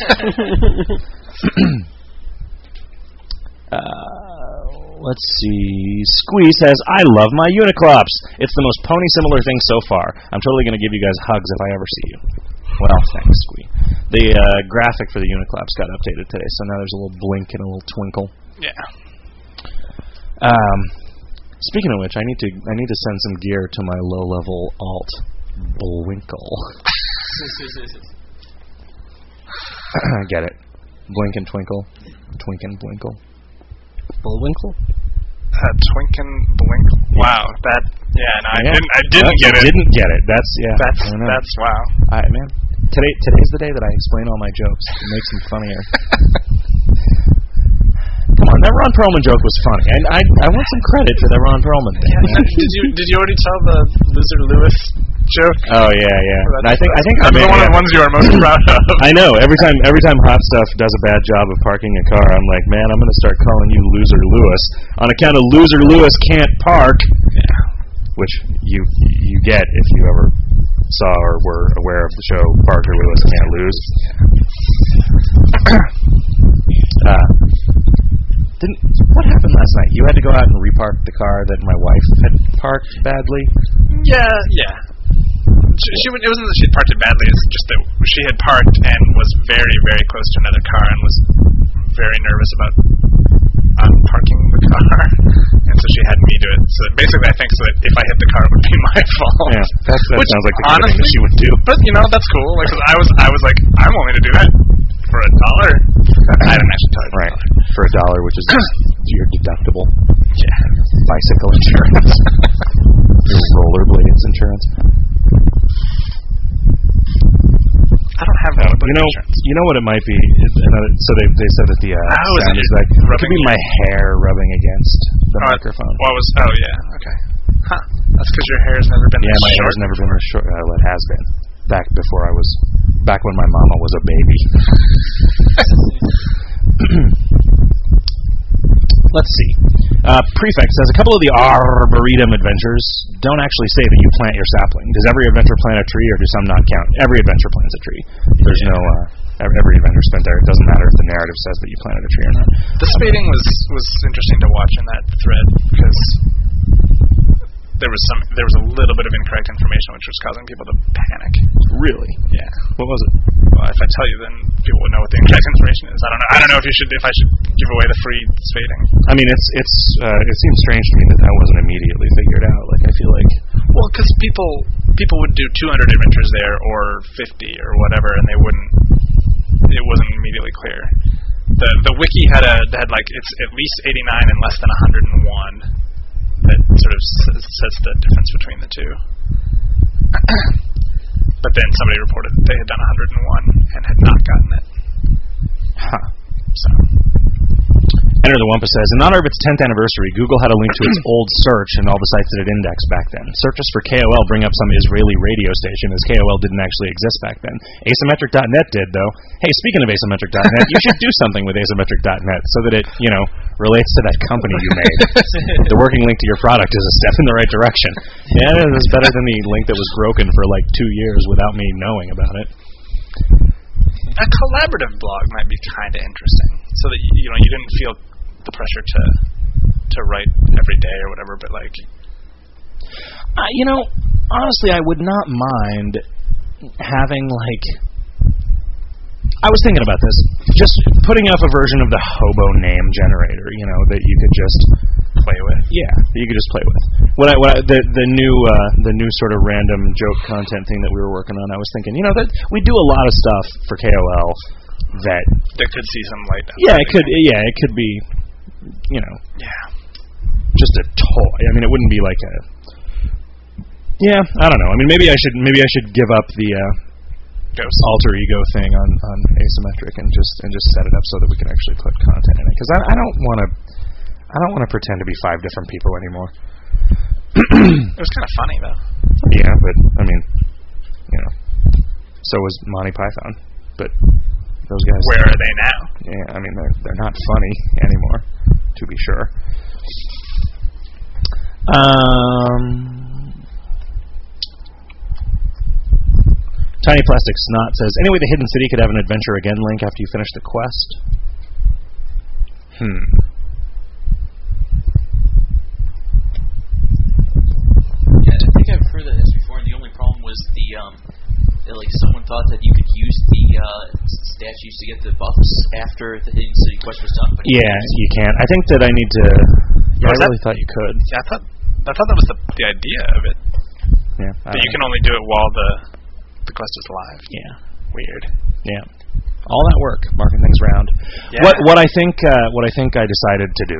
uh, let's see. Squee says, I love my Uniclops. It's the most pony-similar thing so far. I'm totally going to give you guys hugs if I ever see you. Well, thanks, Squee. The uh, graphic for the Uniclops got updated today, so now there's a little blink and a little twinkle. Yeah. Um, speaking of which, I need to I need to send some gear to my low-level alt. Bwinkle. Get it? Blink and twinkle. Twink and blinkle. Bullwinkle? Uh, Twink and Blink. Wow, that. Yeah, no, I Yeah. didn't. I didn't Well, get you it. Didn't get it. That's yeah. That's I don't know. that's wow. All right, man. Today today's the day that I explain all my jokes. It makes them funnier. Come on, that Ron Perlman joke was funny, and I I want some credit for that Ron Perlman thing. Yeah, did you did you already tell the Loser Lewis joke? Oh yeah, yeah. And I think I think I That's may one of have- the ones you are most proud of. I know. Every time every time Hot Stuff does a bad job of parking a car, I'm like, man, I'm going to start calling you Loser Lewis on account of Loser Lewis can't park, Yeah. which you you get if you ever saw or were aware of the show Parker Lewis Can't Lose. uh, didn't what happened last night? You had to go out and repark the car that my wife had parked badly. Yeah, yeah. She, she would- it wasn't that she had parked it badly. It's just that she had parked and was very, very close to another car and was very nervous about um, parking the car, and so she had me do it. So that basically, I think so that if I hit the car, it would be my fault. Yeah, that's, that Which, sounds like the kind of thing honestly, that she would do. But you know, that's cool. Like, 'cause I was, I was like, I'm willing to do that for a dollar. I didn't actually tell her. Right, for a dollar, which is your deductible. Yeah. Bicycle insurance. Your rollerblades insurance. I don't have that. You know, you know what it might be. It- another- So they they said that the uh, Oh, is sound it is like it could rubbing be my hair rubbing against the Uh, microphone. What was? Oh yeah. Okay. Huh. That's because your hair's never been. Yeah, this my short. hair's never been this short. Uh, well, it has been back before I was back when my mama was a baby. Let's see. Uh, Prefect says a couple of the Arboretum adventures don't actually say that you plant your sapling. Does every adventure plant a tree, or do some not count? Every adventure plants a tree. There's no uh, every, every adventure spent there. It doesn't matter if the narrative says that you planted a tree or not. The spading was was interesting to watch in that thread because there was some there was a little bit of incorrect information which was causing people to panic. Really? Yeah. What was it? Well, if I tell you, then people would know what the incorrect information is. I don't know. I don't know if you should if I should give away the free spading. I mean, it's it's uh, it seems strange to me that that wasn't immediately figured out. Like I feel like Well, because people people would do two hundred adventures there or fifty or whatever, and they wouldn't. It wasn't immediately clear. The the wiki had a had like it's at least eighty-nine and less than one hundred one. That sort of says, says the difference between the two. But then somebody reported that they had done one hundred one and had not gotten it. huh. So Enter the Wampa says, in honor of its tenth anniversary, Google had a link to its old search and all the sites that it indexed back then. Searches for K O L bring up some Israeli radio station, as K O L didn't actually exist back then. Asymmetric dot net did, though. Hey, speaking of Asymmetric dot net, you should do something with Asymmetric dot net so that it, you know, relates to that company you made. The working link to your product is a step in the right direction. Yeah, it was better than the link that was broken for like two years without me knowing about it. a collaborative blog might be kind of interesting, so that you, you know you didn't feel the pressure to to write every day or whatever. But like, Uh, you know, honestly, I would not mind having, like... I was thinking about this. Just putting up a version of the Hobo name generator, you know, that you could just play with. Yeah, that you could just play with. What I, what I, the the new uh, the new sort of random joke content thing that we were working on, I was thinking, you know, that we do a lot of stuff for K O L that That could see some light. yeah, it could yeah, it could be, you know, Yeah. just a toy. I mean, it wouldn't be like a yeah, I don't know. I mean, maybe I should maybe I should give up the uh, Ghost. alter ego thing on, on Asymmetric and just and just set it up so that we can actually put content in it, because I, I don't want to I don't want to pretend to be five different people anymore. It was kind of funny though. Yeah, but I mean, you know, so was Monty Python, but those guys. Where are they now? Yeah, I mean they're they're not funny anymore, to be sure. Um. Tiny Plastic Snot says, anyway, the Hidden City could have an Adventure Again link after you finish the quest. Hmm. Yeah, I think I've heard that this before, and the only problem was the, um, that, like, someone thought that you could use the, uh, statues to get the buffs after the Hidden City quest was done, but Yeah, you can't. I think that I need to... Yeah, I Was that- really thought you could. Yeah, I thought I thought that was the the idea of it. Yeah. I That don't you can know. only do it while the the quest is live. Yeah. Weird. Yeah. All that work, marking things round. Yeah. What what I think uh, what I think I decided to do,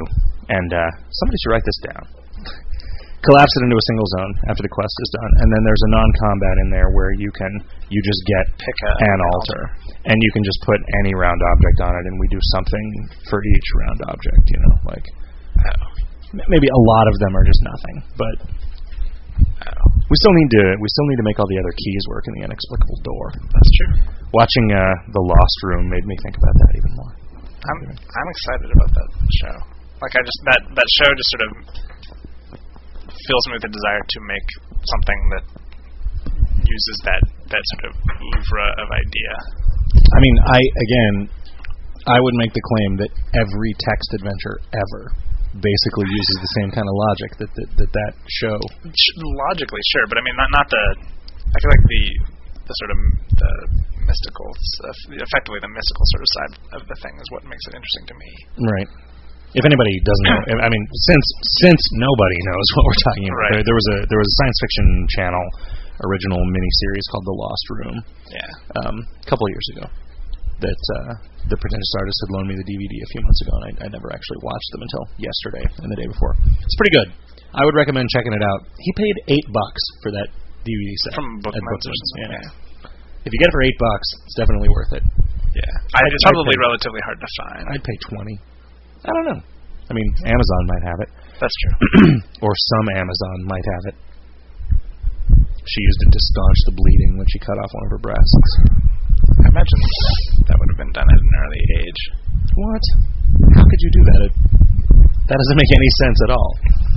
And uh, somebody should write this down. Collapse it into a single zone after the quest is done, and then there's a non-combat in there where you can you just get Pick a, an altar, and you can just put any round object on it, and we do something for each round object. You know, like Oh. m- maybe a lot of them are just nothing, but Oh. we still need to we still need to make all the other keys work in the inexplicable door. That's true. Watching uh, The Lost Room made me think about that even more. I'm I'm excited about that show. Like I just that that show just sort of fills me with a desire to make something that uses that that sort of oeuvre of idea. I mean, I again, I would make the claim that every text adventure ever basically uses the same kind of logic that that that, that show. Sh- Logically, sure, but I mean, not not the. I feel like the the sort of the mystical, stuff, effectively the mystical sort of side of the thing is what makes it interesting to me. Right. If anybody doesn't know, I mean, since since nobody knows what we're talking about, Right. there, there was a there was a science fiction channel original miniseries called The Lost Room Yeah. um, a couple of years ago that uh, the Pretentious Artist had loaned me the D V D a few months ago, and I, I never actually watched them until yesterday and the day before. It's pretty good. I would recommend checking it out. He paid eight bucks for that D V D set From at Bookmans or Bookmans, something. yeah. If you get it for eight bucks, it's definitely worth it. Yeah. I, I'd- it's I'd probably pay- relatively hard to find. I'd pay twenty. I don't know. I mean, Amazon might have it. That's true. Or some Amazon might have it. She used it to staunch the bleeding when she cut off one of her breasts. I imagine that would have been done at an early age. What? How could you do that? It, that doesn't make any sense at all.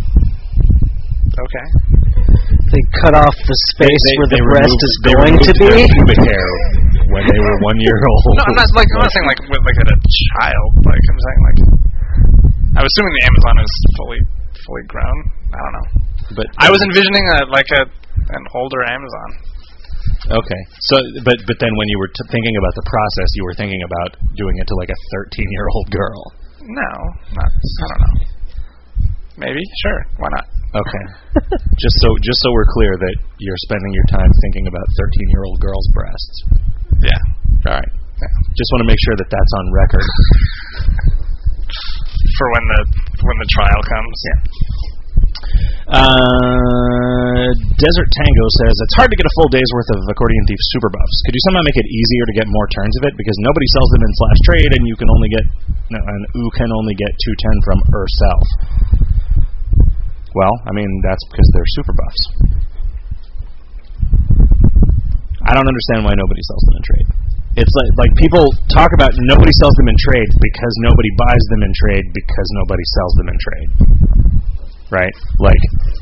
Okay. They cut off the space They- where they the breast removed- is they going to removed be. their pubic hair when they were one year old. No, I'm not like I'm not saying like with like at a child. Like I'm saying like I'm assuming the Amazon is fully fully grown. I don't know. But I was envisioning a, like a an older Amazon. okay. So, but but then when you were t- thinking about the process, you were thinking about doing it to like a thirteen-year-old girl. No, not. I don't know. Maybe, sure, why not? Okay. just so just so we're clear that you're spending your time thinking about thirteen-year-old girls' breasts. Yeah. All right. Just want to make sure that that's on record. For when the when the trial comes. Yeah. Uh, Desert Tango says it's hard to get a full day's worth of Accordion Thief super buffs. Could you somehow make it easier to get more turns of it because nobody sells them in slash trade, and you can only get no, and U can only get two ten from herself. Well, I mean that's because they're super buffs. I don't understand why nobody sells them in trade. It's like like people talk about nobody sells them in trade because nobody buys them in trade because nobody sells them in trade. Right? Like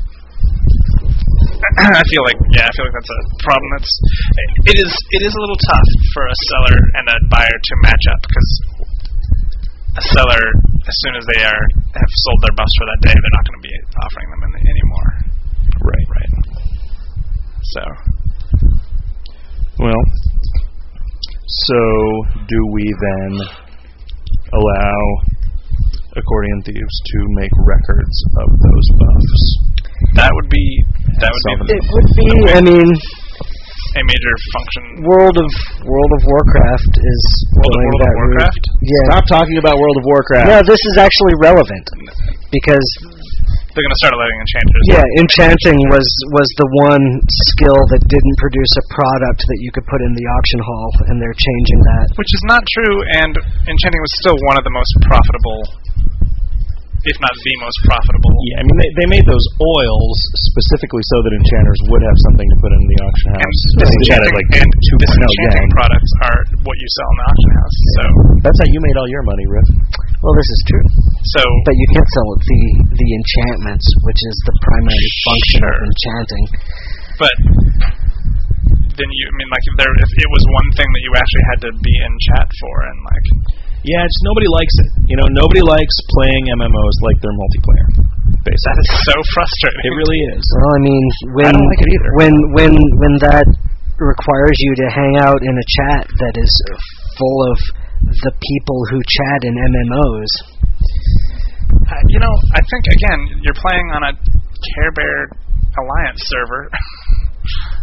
I feel like yeah, I feel like that's a problem. That's it is it is a little tough for a seller and a buyer to match up because a seller, as soon as they are have sold their buffs for that day, they're not going to be offering them any, anymore. right. Right. So Well, so do we then allow Accordion Thieves to make records of those buffs? that would be that would Solve be It would be. I mean, a major function. World of World of Warcraft is World of going World of that route. Warcraft? Yeah. Stop talking about World of Warcraft. No, this is actually relevant because They're going to start letting enchanters. yeah, enchanting was was the one skill that didn't produce a product that you could put in the auction hall, and they're changing that. Which is not true, and enchanting was still one of the most profitable, if not the most profitable. Yeah, I mean they, they made those oils specifically so that enchanters would have something to put in the auction And house. disenchanting, like and two point oh disenchanting yen. products are what you sell in the auction house. So, That's how you made all your money, Riff. Well, this is true, so but you can't sell the the enchantments, which is the primary function of Sure. enchanting. but then you, I mean, like if there, if it was one thing that you actually had to be in chat for, and like, Yeah, just nobody likes it. You know, nobody likes playing M M Os like they're multiplayer. that Basically, is so frustrating. it really is. Well, I mean, when don't like it either. when when when that requires you to hang out in a chat that is full of the people who chat in M M Os. Uh, you know, I think again, you're playing on a Care Bear Alliance server.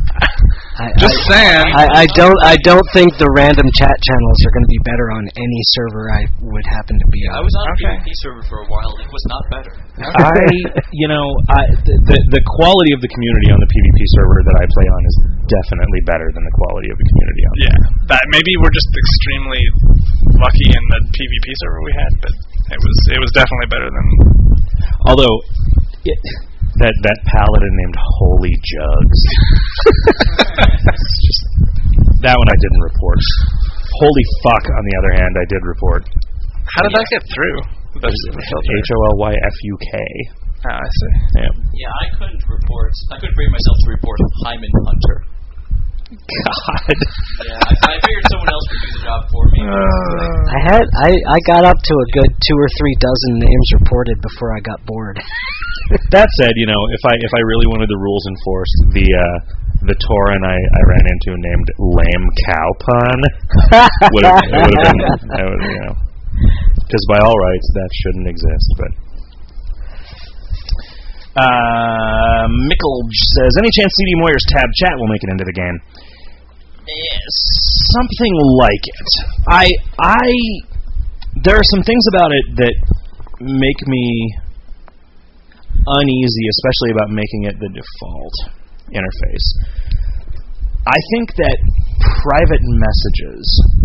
I, Just I, saying. I, I don't. I don't think the random chat channels are going to be better on any server I would happen to be I on. was on Okay. a PvP server for a while. It was not better. I, you know, I, the, the the quality of the community on the PvP server that I play on is definitely better than the quality of the community on. Yeah, that maybe we're just extremely lucky in the PvP server we had, but it was it was definitely better than. Although, it, that that paladin named Holy Jugs, just, that one I didn't report. Holy fuck, on the other hand, I did report. How did that get through? The, the filter? H O L Y F U K. Oh, I see. Yeah. Yeah, I couldn't report. I couldn't bring myself to report Hyman Hunter. God. Yeah, I, I figured someone else would do the job for me. Uh, I had. I, I got up to a good two or three dozen names reported before I got bored. That said, you know, if I if I really wanted the rules enforced, the uh, the Tauren I, I ran into named Lame Cow Pun would have been, I would, you know, because by all rights that shouldn't exist. But uh, Mickelge says, any chance C D Moyer's tab chat will make it into the game? Eh, something like it. I I there are some things about it that make me uneasy, especially about making it the default interface. I think that private messages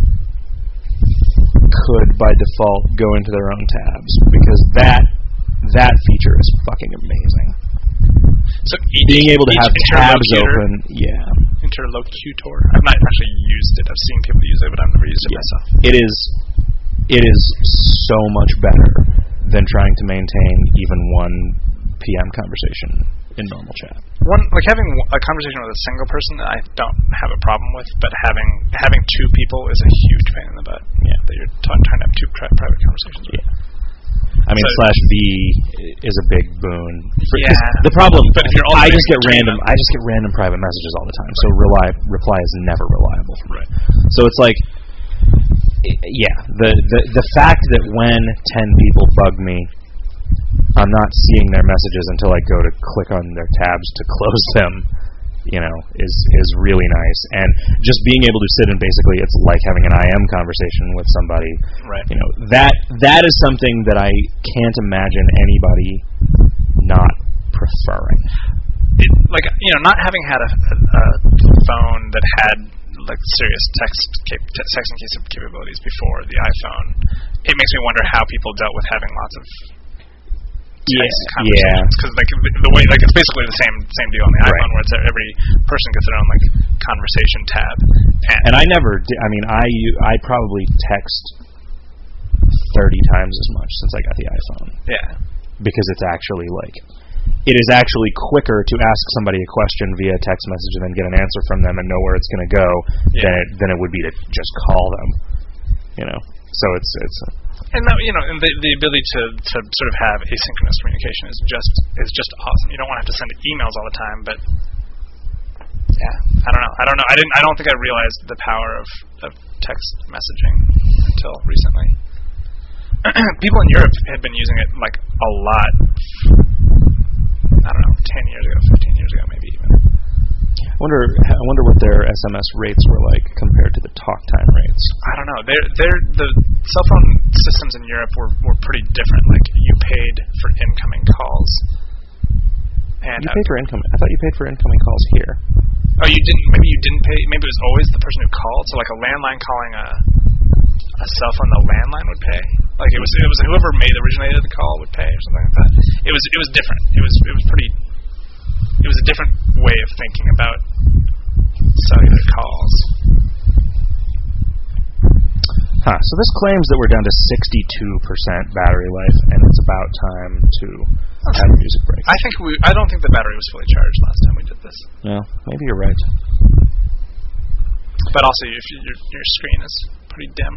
could, by default, go into their own tabs, because that that feature is fucking amazing. so each, Being able to each have tabs interlocutor- open, yeah. Interlocutor. I've not actually used it. I've seen people use it, but I've never used it Yeah. myself. It is it is so much better than trying to maintain even one P M conversation in normal chat. One like having a conversation with a single person I don't have a problem with, but having having two people is a huge pain in the butt. Yeah. That you're t- trying to have two pri- private conversations. with. Yeah. I mean, So- slash V is a big boon. For, 'cause Yeah. The problem, But if you're I alternating just get between random. them- I just get random private messages all the time. So rely reply is never reliable for me. Right. So it's like, i- yeah, the the the fact that when ten people bug me, I'm not seeing their messages until I go to click on their tabs to close them, you know, is is really nice. And just being able to sit and basically, it's like having an I M conversation with somebody. Right. You know, that that is something that I can't imagine anybody not preferring. It, like you know, not having had a, a, a phone that had like serious text cap- te- texting cap- capabilities before the iPhone, it makes me wonder how people dealt with having lots of text Yeah, conversations. Because like the, the way, like it's basically the same same deal on the Right. iPhone, where it's every person gets their own like conversation tab. And, And I never, di- I mean, I u- I probably text thirty times as much since I got the iPhone, yeah, because it's actually like, it is actually quicker to ask somebody a question via text message and then get an answer from them and know where it's going to go Yeah. than it than it would be to just call them. You know, so it's it's. and that, you know, and the the ability to, to sort of have asynchronous communication is just is just awesome. You don't want to have to send emails all the time, but yeah, I don't know. I don't know. I didn't. I don't think I realized the power of, of text messaging until recently. People in Europe had been using it like a lot. I don't know, ten years ago, fifteen years ago, maybe even. I wonder. I wonder what their S M S rates were like compared to the talk time rates. I don't know. They're, they're, the cell phone systems in Europe were, were pretty different. Like, you paid for incoming calls. And You paid for incoming. I thought you paid for incoming calls here. oh, you didn't? Maybe you didn't pay. Maybe it was always the person who called. So, like a landline calling a a cell phone, the landline would pay. Like it was, it was whoever made originated the call would pay or something like that. It was, it was different. It was, it was pretty. It was a different way of thinking about cellular calls. Huh. So this claims that we're down to sixty-two percent battery life, and it's about time to have a music break. I think we. I don't think the battery was fully charged last time we did this. No, maybe you're right. But also, if you, your your screen is pretty dim.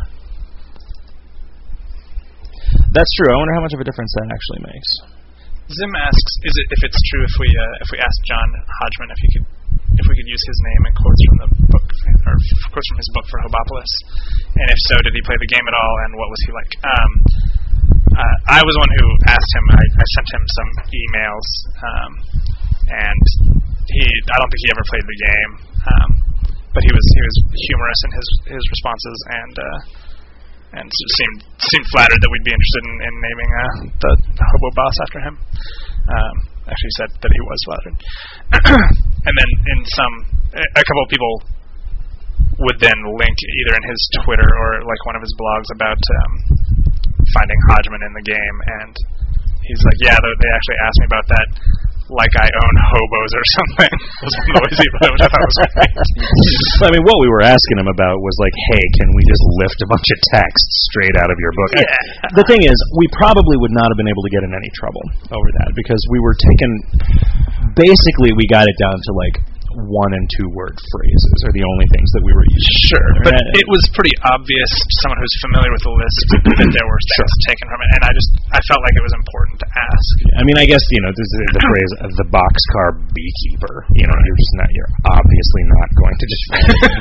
That's true. I wonder how much of a difference that actually makes. Zim asks, "Is it if it's true if we uh, if we asked John Hodgman if he could if we could use his name and quotes from the book or quotes from his book for Hobopolis, and if so, did he play the game at all, and what was he like?" Um, uh, I was the one who asked him. I, I sent him some emails, um, and he I don't think he ever played the game, um, but he was he was humorous in his his responses and uh, and seemed seemed flattered that we'd be interested in, in naming uh, the hobo boss after him. Um, actually, said that he was flattered, and then in some a couple of people would then link either in his Twitter or like one of his blogs about um, finding Hodgman in the game, and he's like, yeah, they, they actually asked me about that, like I own hobos or something. Was one of the ways he put it, which I thought was great. I mean, what we were asking him about was like, hey, can we just lift a bunch of text straight out of your book? Yeah. The thing is, we probably would not have been able to get in any trouble over that because we were taking, basically we got it down to like one and two word phrases are the only things that we were using. Sure, but it was pretty obvious to someone who's familiar with the list that there were things sure. taken from it, and I just I felt like it was important to ask. I mean, I guess you know this is the phrase of the boxcar beekeeper. You know, you're just not you're obviously not going to just.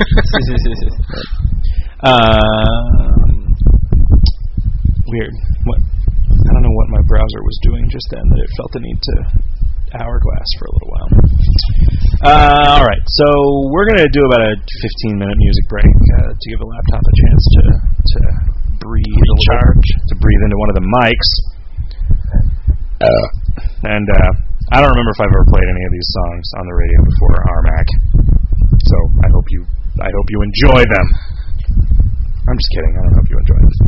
um, weird. What? I don't know what my browser was doing just then that it felt the need to hourglass for a little while. Uh, all right, so we're going to do about a fifteen minute music break uh, to give the laptop a chance to to breathe, recharge, to breathe into one of the mics. Uh, and uh, I don't remember if I've ever played any of these songs on the radio before, Armac. So I hope you I hope you enjoy them. I'm just kidding. I don't hope you enjoy them.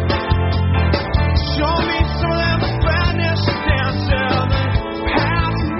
Show me some of that Spanish dancing, pass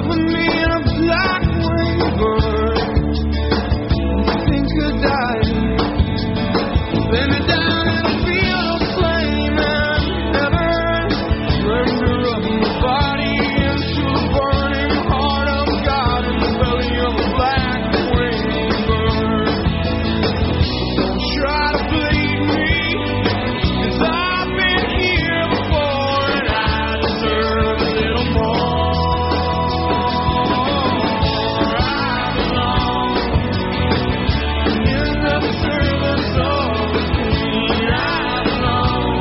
Live with me in a black wing bird. Think of dying. Lay me down in a field of flame and heaven. Render up my body into the burning heart of God in the belly of a black wing bird. Don't try to bleed me, 'cause I've been here before and I deserve a little more. I belong in the service of the Queen. I belong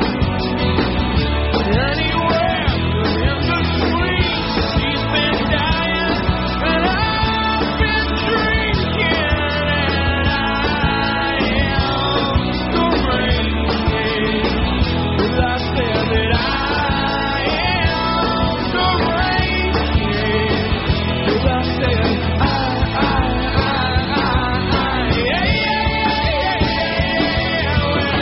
anywhere in between. She's been dying and I've been drinking, and I am the rain. Will I say that I am the rain? Will I say I, I, I, I, I, yeah, yeah, yeah, yeah, well, I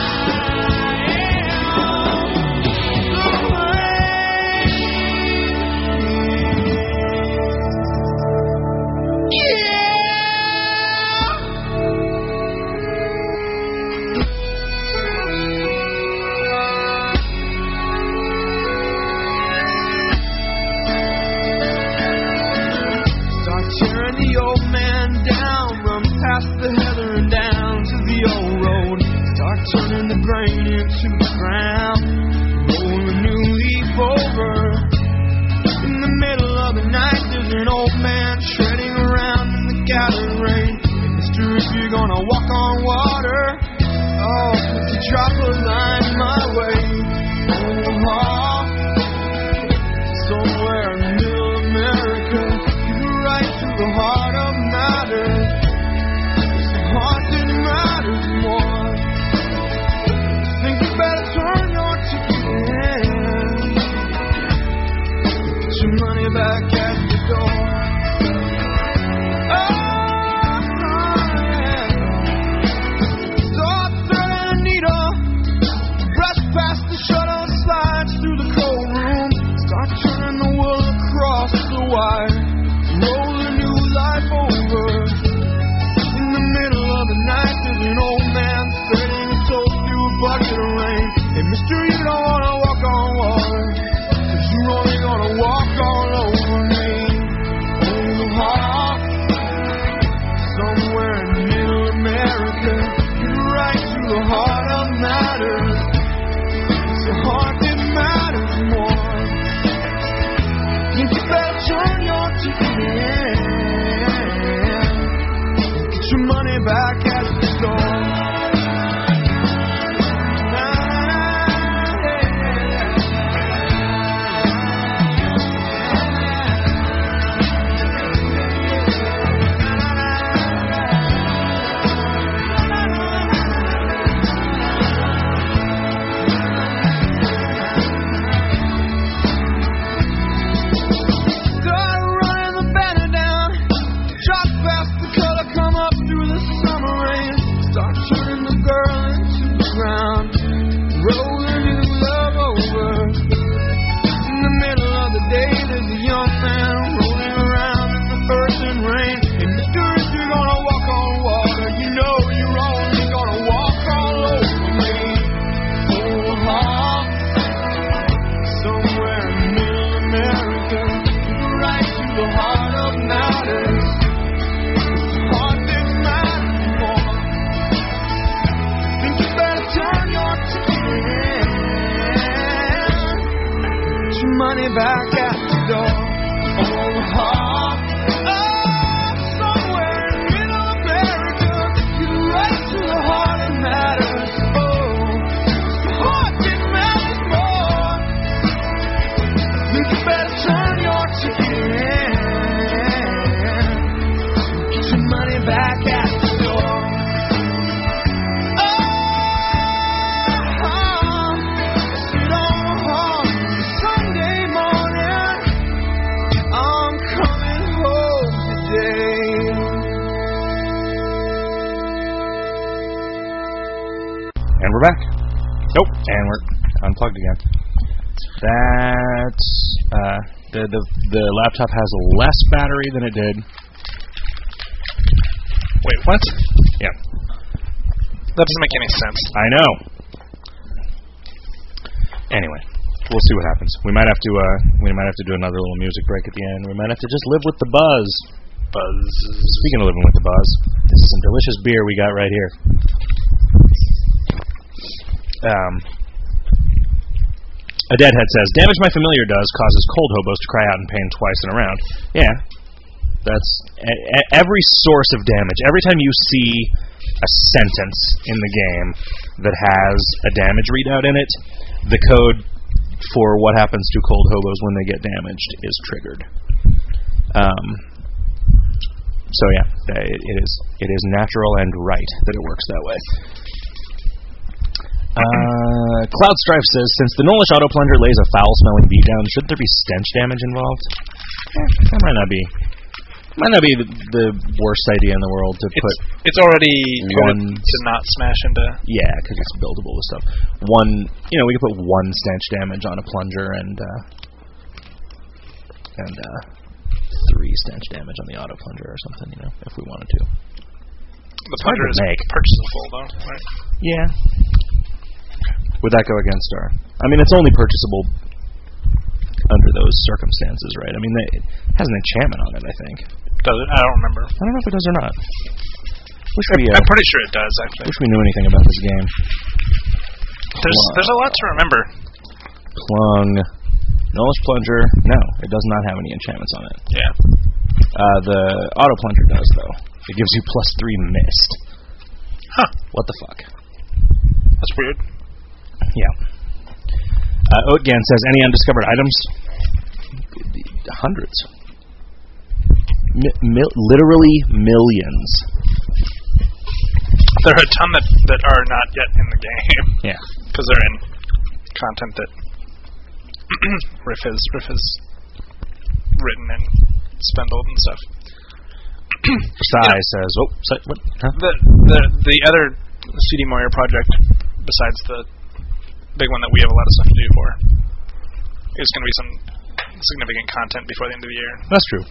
Start tearing the old man down, run past the heather and down to the old road. Start turning the grain into the ground, roll a new leaf over. In the middle of the night, there's an old man shredding around in the gathered rain. Hey, mister, if you're gonna walk on water, oh, could you drop a line my way? Oh, somewhere in middle America, right to the heart of matters. It's the heart that matters more. Think you better turn your ticket in. Get your money back at the door. Oh, yeah. Start threading a needle. Brush past the shuttle, slides through the cold room. Start turning the wool across the wire. Roll a new life over. In the middle of the night, there's an old man threading his soul through a bucket of rain. Hey, mister, you don't wanna walk on water, 'cause you're only gonna walk all over me. Oh, the heart, somewhere in middle America, get right to the heart of matters. It's the heart that matters more. Think you better turn your ticket in. Get your money back at the door. Start running the banner down. Drop past the color, come up through the summer rain. Start turning the girl into the ground. Roll a new love over. In the middle of the day, there's a young man rolling around in the earth and rain. And mister, if you're gonna walk on water, you know you're only gonna walk all over me. Oh, heart, somewhere in middle America, right to the heart of matters. It's the heart that matters more. Think you better turn your ticket in. Get your money back at the door. Oh, heart, oh, somewhere in middle America, get right to the heart that matters. Oh, it's the heart that matters more. Think you better turn your ticket in. Get your money back at the door. Oh, sit on a horse Sunday morning. I'm coming home today. And we're back. Nope. And we're unplugged again. That's uh, The, the the laptop has less battery than it did. Wait, what? Yeah. That doesn't make any sense. I know. Anyway, we'll see what happens. We might have to uh, we might have to do another little music break at the end. We might have to just live with the buzz. Buzz. Speaking of living with the buzz, this is some delicious beer we got right here. Um, a deadhead says, "Damage my familiar does causes cold hobos to cry out in pain twice in a round." Yeah, that's a- a- every source of damage. Every time you see a sentence in the game that has a damage readout in it, the code for what happens to cold hobos when they get damaged is triggered. Um, so yeah, it, it is it is natural and right that it works that way. Uh, Cloud Strife says, since the Nolish auto plunger lays a foul-smelling beatdown, shouldn't there be stench damage involved? Eh, that might not be. Might not be the, the worst idea in the world to put. It's, it's already one coded to not smash into. Yeah, because it's buildable with stuff. One, you know, we could put one stench damage on a plunger and uh, and uh, three stench damage on the auto plunger or something, you know, if we wanted to. The plunger hard to is make. purchasable, though, right? Yeah. Would that go against our? I mean, it's only purchasable under those circumstances, right? I mean, they, it has an enchantment on it, I think. Does it? I don't remember. I don't know if it does or not. Wish we, uh, I'm pretty sure it does, actually. wish we knew anything about this game. There's Wow. there's a lot to remember. Plung. Nolish plunger. No, it does not have any enchantments on it. Yeah. Uh, the auto plunger does, though. It gives you plus three mist. Huh. What the fuck? That's weird. Yeah. Uh, Oatgan says, any undiscovered items? Hundreds. Mi- mil- literally millions. There are a ton that, that are not yet in the game. Yeah. Because they're in content that Riff has Riff has written and spindled and stuff. Sai says, oh, say, what? Huh? The the the other C D Moyer project, besides the big one that we have a lot of stuff to do for, is going to be some significant content before the end of the year. That's true.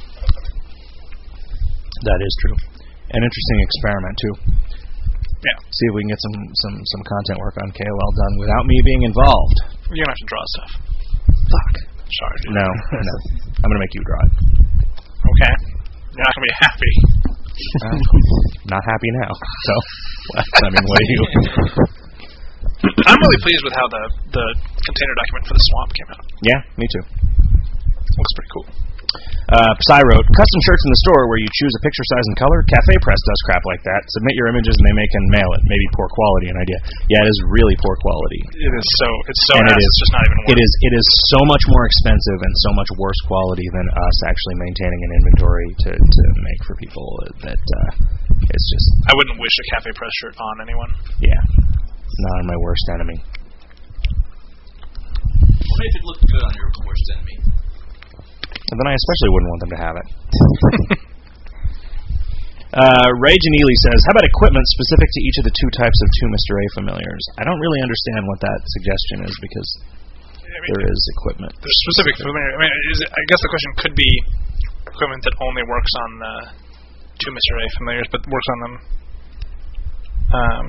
That is true. An interesting experiment, too. Yeah. See if we can get some, some, some content work on K O L done without me being involved. You're going to have to draw stuff. Fuck. Sorry, dude. No, no. I'm going to make you draw it. Okay. You're not going to be happy. Uh, not happy now. So, I mean, what do you... I'm really pleased with how the, the container document for the swamp came out. Yeah, me too. Looks pretty cool. Uh, Psy wrote, custom shirts in the store where you choose a picture size and color. Cafe Press does crap like that. Submit your images and they make and mail it. Maybe poor quality, an idea. Yeah, it is really poor quality. It is so, it's so And ass, it is, it's just not even worth it is it is so much more expensive and so much worse quality than us actually maintaining an inventory to, to make for people that uh, it's just... I wouldn't wish a Cafe Press shirt on anyone. Yeah. Not my worst enemy. What if it looked good on your worst enemy? And then I especially wouldn't want them to have it. uh, Rage and Ely says, how about equipment specific to each of the two types of two Mister A familiars? I don't really understand what that suggestion is because I mean, there is equipment. There's specific familiar. I mean, is it, I guess the question could be equipment that only works on the two Mister A familiars, but works on them um,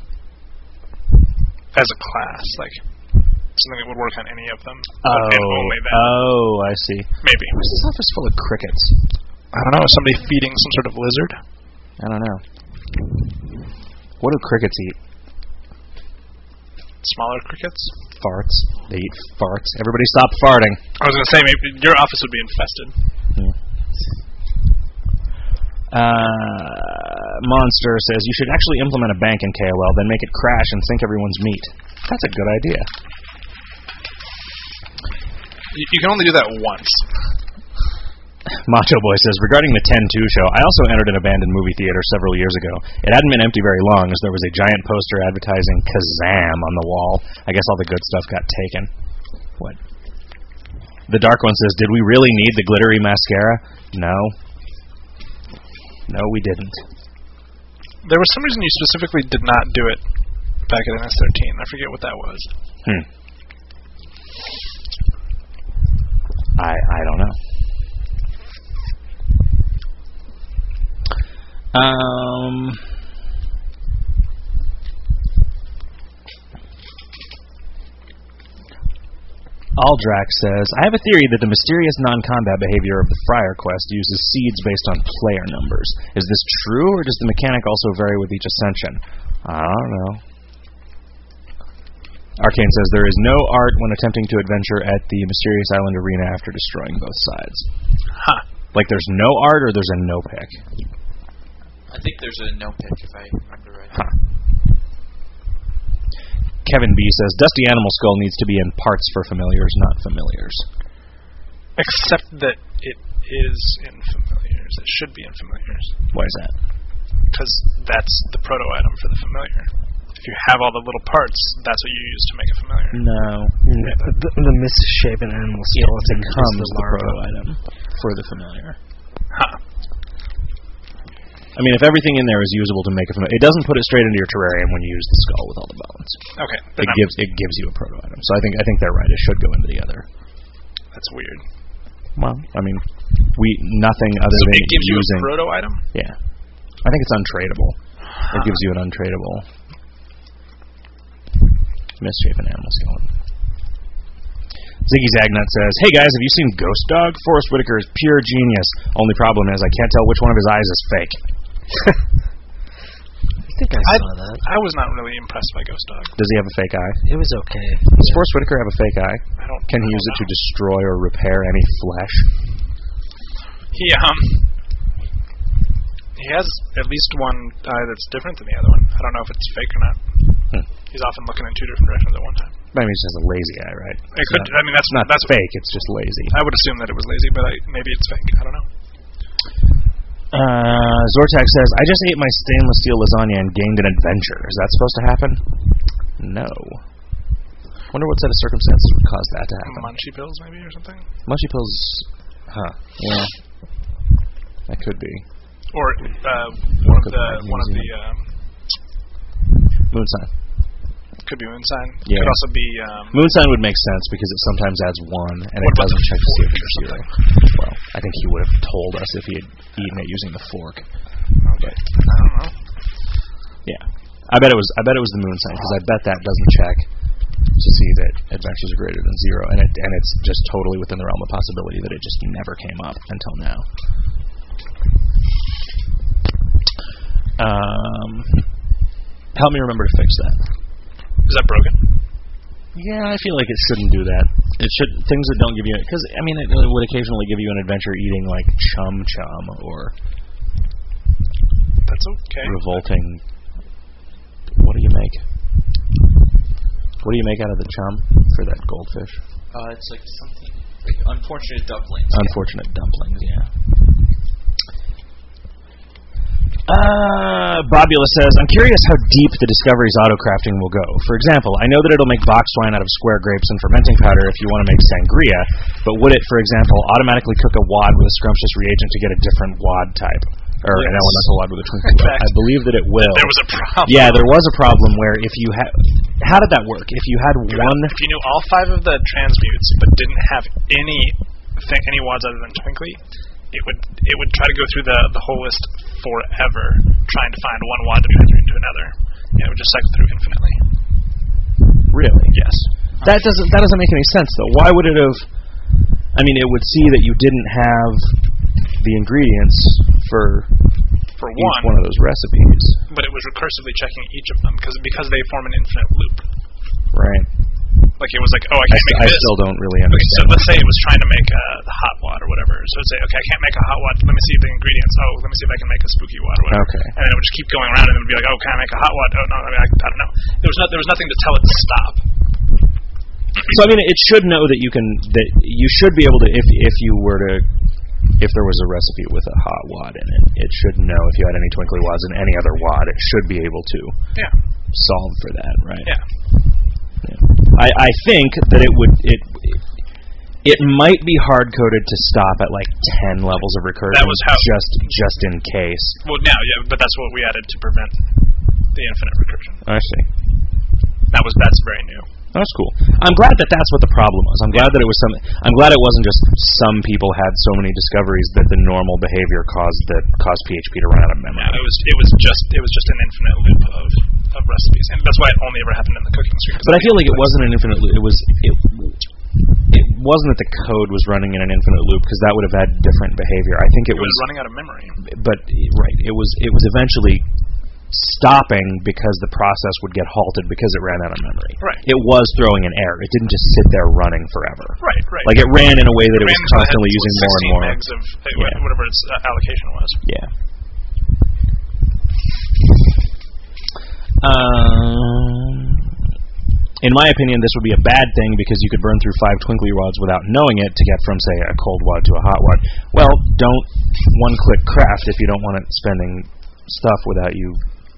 as a class, like something that would work on any of them, Oh, and only them. oh, I see. Maybe. Where's this office full of crickets? I don't know. Is somebody feeding some sort of lizard? I don't know. What do crickets eat? Smaller crickets? Farts. They eat farts. Everybody stop farting. I was going to say, maybe your office would be infested. Yeah. Uh, Monster says, you should actually implement a bank in K O L, then make it crash and sink everyone's meat. That's a good idea. You, you can only do that once. Macho Boy says, regarding the ten two show, I also entered an abandoned movie theater several years ago. It hadn't been empty very long, as there was a giant poster advertising Kazam on the wall. I guess all the good stuff got taken. What? The Dark One says, did we really need the glittery mascara? No. No, we didn't. There was some reason you specifically did not do it back at N S thirteen. I forget what that was. Hmm. I I don't know. Um. Aldrax says, I have a theory that the mysterious non-combat behavior of the Friar Quest uses seeds based on player numbers. Is this true, or does the mechanic also vary with each ascension? I don't know. Arcane says, there is no art when attempting to adventure at the Mysterious Island Arena after destroying both sides. Huh. Like there's no art, or there's a no pick? I think there's a no pick, if I remember right. Huh. Kevin B says, Dusty Animal Skull needs to be in parts for familiars, not familiars. Except that it is in familiars. It should be in familiars. Why is that? Because that's the proto-item for the familiar. If you have all the little parts, that's what you use to make a familiar. No. Yeah, the, the misshapen animal skeleton It becomes is the, the larva. proto-item for the familiar. Huh. I mean, if everything in there is usable to make a familiar, it doesn't put it straight into your terrarium when you use the skull with all the bones. Okay. It gives it gives you a proto-item. So I think I think they're right. It should go into the other. That's weird. Well, I mean, we nothing other So than it gives using. you a proto-item? Yeah, I think it's untradeable. It gives you an untradeable misshapen animal skeleton. Ziggy Zagnut says, hey guys, have you seen Ghost Dog? Forrest Whitaker is pure genius. Only problem is I can't tell which one of his eyes is fake. I think I I, saw that. I was not really impressed by Ghost Dog. Does he have a fake eye? It was okay. Does Forrest Whitaker have a fake eye? I don't. Can he I use don't it to know. destroy or repair any flesh? He um. He has at least one eye that's different than the other one. I don't know if it's fake or not. Hmm. He's often looking in two different directions at one time. Maybe he's just a lazy eye, right? It It's could. not, I mean, that's it's not that's. fake. It's just lazy. I would assume that it was lazy, but I, maybe it's fake. I don't know. Uh, Zortak says, I just ate my stainless steel lasagna and gained an adventure. Is that supposed to happen? No. Wonder what set of circumstances would cause that to happen. Munchie pills, maybe, or something. Munchie pills. Huh. Yeah. That could be. Or uh, one of Could the be one of the magnesium. um, Moonsign. could be moonsign. Yeah. Could also be um, Moonsign would make sense because it sometimes adds one and What it about doesn't the check to see if fork it's or zero. Well, I think he would have told us if he had eaten it using the fork. okay. I don't know. Yeah. I bet it was I bet it was the moonsign because I bet that doesn't check to see that adventures are greater than zero, and it and it's just totally within the realm of possibility that it just never came up until now. Um, help me remember to fix that. Is that broken? Yeah, I feel like it shouldn't do that. It should things that don't give you because I mean it, it would occasionally give you an adventure eating like chum chum or That's okay. revolting. What do you make? What do you make out of the chum for that goldfish? Uh, it's like something like unfortunate dumplings. Unfortunate dumplings, yeah. Uh, Bobula says, I'm curious how deep the Discovery's auto-crafting will go. For example, I know that it'll make box wine out of square grapes and fermenting powder if you want to make sangria, but would it, for example, automatically cook a wad with a scrumptious reagent to get a different wad type? Or Yes. an elemental wad with a twinkle In wad? fact, I believe that it will. There was a problem. Yeah, there was a problem where if you had... How did that work? If you had You one... If you knew all five of the transmutes but didn't have any thing, any wads other than Twinkly, it would it would try to go through the the whole list forever, trying to find one wad to transmute into another. And it would just cycle through infinitely. Really? Yes. That doesn't that doesn't make any sense though. Why would it have? I mean, it would see that you didn't have the ingredients for For each one, one of those recipes, but it was recursively checking each of them because because they form an infinite loop. right? Like it was like, oh, I I, can't st- make I this. still don't really Okay, so understand. let's say it was trying to make uh, the hot wad or whatever. So it'd say, okay, I can't make a hot wad. Let me see the ingredients. Oh, let me see if I can make a spooky wad or whatever. Okay. And then it would just keep going around, and it would be like, oh, can I make a hot wad? Oh no, I mean, I, I don't know. There was not, there was nothing to tell it to stop. So I mean, it should know that you can that you should be able to if if you were to if there was a recipe with a hot wad in it, it should know if you had any twinkly wads in any other wad. It should be able to Yeah. solve for that, right? Yeah. Yeah. I, I think that it would it it might be hard coded to stop at like ten levels of recursion. That was how- just just in case. Well, now, yeah, but that's what we added to prevent the infinite recursion. I see. That was that's very new. That's cool. I'm glad that that's what the problem was. I'm glad that it was some. I'm glad it wasn't just some people had so many discoveries that the normal behavior caused that caused P H P to run out of memory. Yeah, it was it was just it was just an infinite loop of, of recipes, and that's why it only ever happened in the cooking stream. But I feel like it wasn't an infinite loop. It was it. It wasn't that the code was running in an infinite loop because that would have had different behavior. I think it, It was, was running out of memory. But right, it was it was eventually stopping because the process would get halted because it ran out of memory. Right. It was throwing an error. It didn't just sit there running forever. Right, right. Like it ran in a way that it, It was ran until it had constantly this using more and sixteen more. megs of uh, Yeah. whatever its uh, allocation was. Yeah. Um, in my opinion, this would be a bad thing because you could burn through five twinkly wads without knowing it to get from, say, a cold wad to a hot wad. Well, don't one-click craft if you don't want it spending stuff without you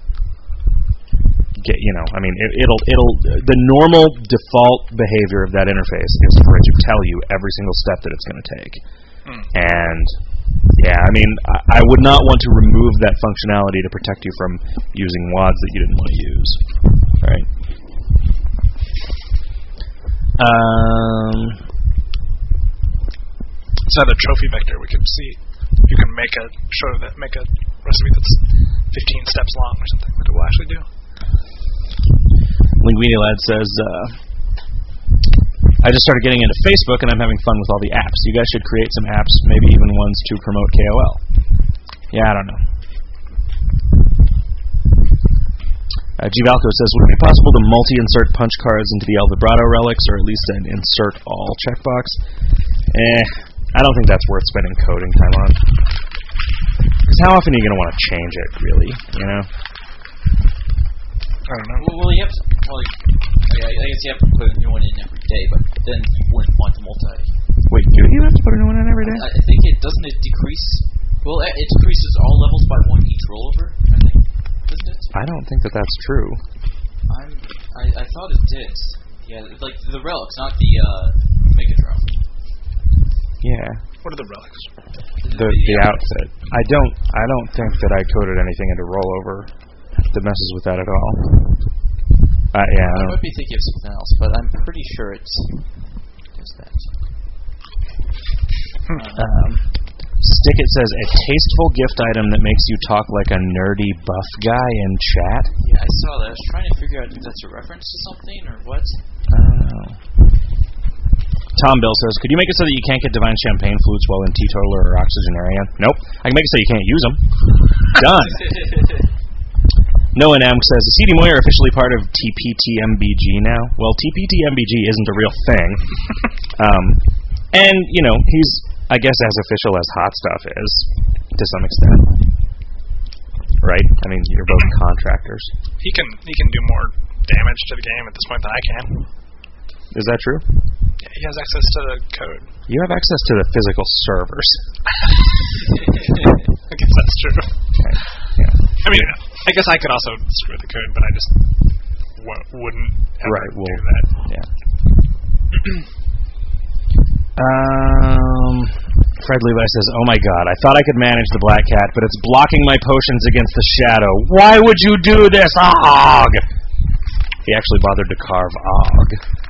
get, you know, I mean, it, it'll, it'll, the normal default behavior of that interface is for it to tell you every single step that it's going to take. Hmm. And, yeah, I mean, I, I would not want to remove that functionality to protect you from using wads that you didn't want to use, right? Um, It's another trophy vector. We could see you can make a show that make a recipe that's fifteen steps long or something that it will actually do. Linguini Lad says, uh, I just started getting into Facebook and I'm having fun with all the apps. You guys should create some apps, maybe even ones to promote K O L. Yeah, I don't know. Uh, G. Valco says, would it be possible to multi-insert punch cards into the El Vibrato relics, or at least an insert all checkbox? Eh, I don't think that's worth spending coding time on. Because how often are you going to want to change it, really, you know? I don't know. Well, well you have to, well, I, I guess you have to put a new one in every day, but then you wouldn't want to multi. Wait, do you have to put a new one in every day? I, I think it doesn't it decrease. Well, it it decreases all levels by one each rollover. I think, doesn't it? I don't think that that's true. I'm. I, I thought it did. Yeah, like the relics, not the uh, Megatron. Yeah. What are the relics? The the outfit. I don't I don't think that I coded anything into rollover that messes with that at all. Uh, yeah. I, I don't, might be thinking of something else, but I'm pretty sure it's just that. um, Stickit says a tasteful gift item that makes you talk like a nerdy buff guy in chat. Yeah, I saw that. I was trying to figure out if that's a reference to something or what. I don't know. Tom Bill says, could you make it so that you can't get divine champagne flutes while in teetotaler or oxygenarian? Nope. I can make it so you can't use them. Done. Noah Nam says, is C D Moyer officially part of T P T M B G now? Well, T P T M B G isn't a real thing. um, and, you know, he's, I guess, as official as Hot Stuff is, to some extent. Right? I mean, you're both contractors. He can he can do more damage to the game at this point than I can. Is that true? Yeah, he has access to the code. You have access to the physical servers. I guess that's true. Okay. Yeah. I mean, I guess I could also screw the code, but I just w- wouldn't ever Right, well, do that. Yeah. um, Fred Levi says, oh my god, I thought I could manage the Black Cat, but it's blocking my potions against the shadow. Why would you do this, Og? He actually bothered to carve Og.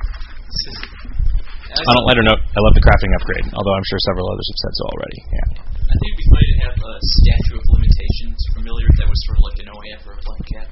On a lighter note, I love the crafting upgrade, although I'm sure several others have said so already. Yeah. I think it'd be funny to have a statue of limitations familiar that was sort of like an O A F or a Black Cat.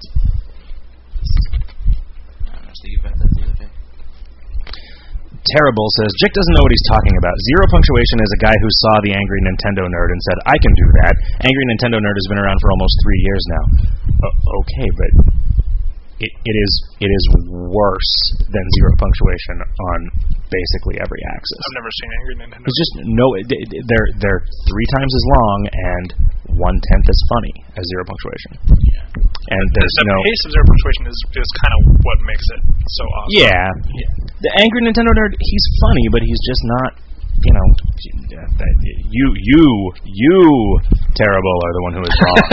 I was thinking about that the other day. Terrible says, Jick doesn't know what he's talking about. Zero Punctuation is a guy who saw the Angry Nintendo Nerd and said, I can do that. Angry Nintendo Nerd has been around for almost three years now. Uh, okay, but it, it is it is worse than Zero Punctuation on basically every axis. I've never seen Angry Nintendo. It's just no. They're they're three times as long and one tenth as funny as Zero Punctuation. Yeah. And there's the no. pace of Zero Punctuation is, is kind of what makes it so awesome. Yeah. yeah. The Angry Nintendo Nerd, he's funny, but he's just not. You know, you you you terrible are the one who is wrong.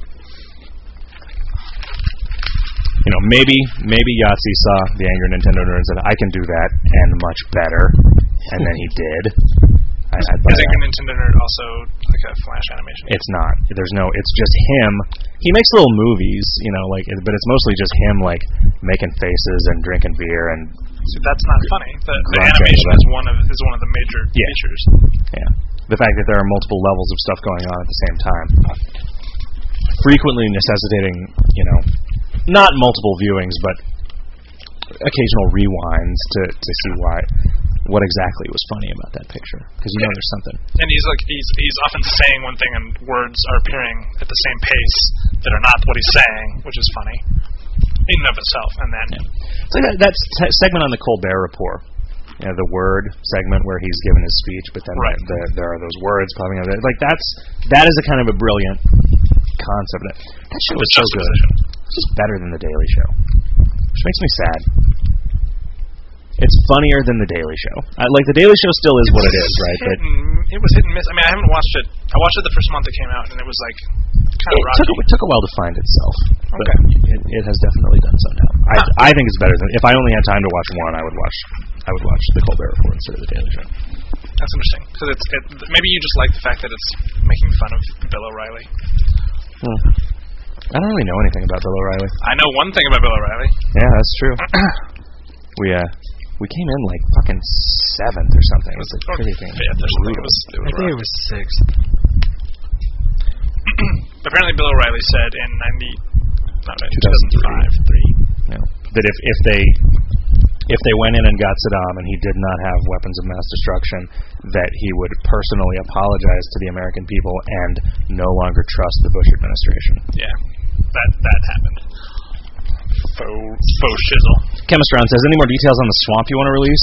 You know, maybe maybe Yahtzee saw the Angry Nintendo Nerd and said, I can do that, and much better. And then he did. I, I'd buy Is Angry that. Nintendo Nerd also like a Flash animation? It's not. There's no, it's just him. He makes little movies, you know, like, but it's mostly just him, like, making faces and drinking beer and See, that's not funny. The, the Grunge animation angle. is one of is one of the major Yeah. features. Yeah. The fact that there are multiple levels of stuff going on at the same time, frequently necessitating, you know, not multiple viewings, but occasional rewinds to, to see why, what exactly was funny about that picture. Because you know there's something. And he's like he's he's often saying one thing and words are appearing at the same pace that are not what he's saying, which is funny in and of itself. And then Yeah. It's like that, that t- segment on the Colbert Report. You know, the word segment where he's given his speech, but then Right. the, the, there are those words popping up. Like that's that is a kind of a brilliant concept. That, that show is so good. juxtaposition. It's just better than the Daily Show, which makes me sad. It's funnier than the Daily Show. I, like the Daily Show still is what it is, right? Hit But and, it was hit and miss. I mean, I haven't watched it. I watched it the first month it came out, and it was like kind of it took, rocky. it took a while to find itself. But Okay. it, it has definitely done so now. I I think it's better than if I only had time to watch one, I would watch I would watch the Colbert Report instead of the Daily Show. That's interesting because it's it, maybe you just like the fact that it's making fun of Bill O'Reilly. Hmm. I don't really know anything about Bill O'Reilly. I know one thing about Bill O'Reilly. Yeah, that's true. we uh we came in like fucking seventh or something. It was like Or pretty fifth or something. It was, it I was think it rough. was sixth. Apparently, Bill O'Reilly said in ninety, not ninety, two thousand two thousand five, three. You know, that if if they if they went in and got Saddam and he did not have weapons of mass destruction, that he would personally apologize to the American people and no longer trust the Bush administration. Yeah, that that happened. Faux faux shizzle. Chemist Round says, any more details on the swamp you want to release?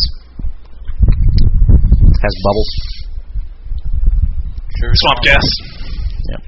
Has bubbles. Sure. Swamp gas. Yep.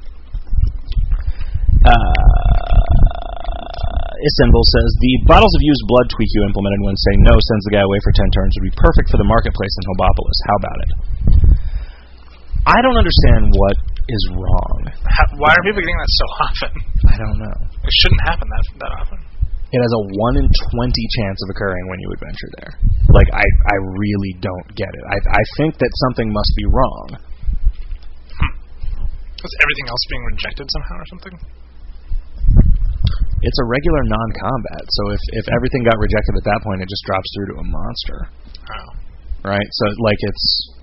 Uh, Isenville says, the bottles of used blood tweak you implemented when saying no sends the guy away for ten turns would be perfect for the marketplace in Hobopolis. How about it? I don't understand what is wrong. How, why are people getting that so often? I don't know. It shouldn't happen that that often. It has a one in twenty chance of occurring when you adventure there. Like, I, I really don't get it. I, I think that something must be wrong. Is everything else being rejected somehow or something? It's a regular non-combat, so if, if everything got rejected at that point, it just drops through to a monster. Oh. Right? So, like, it's...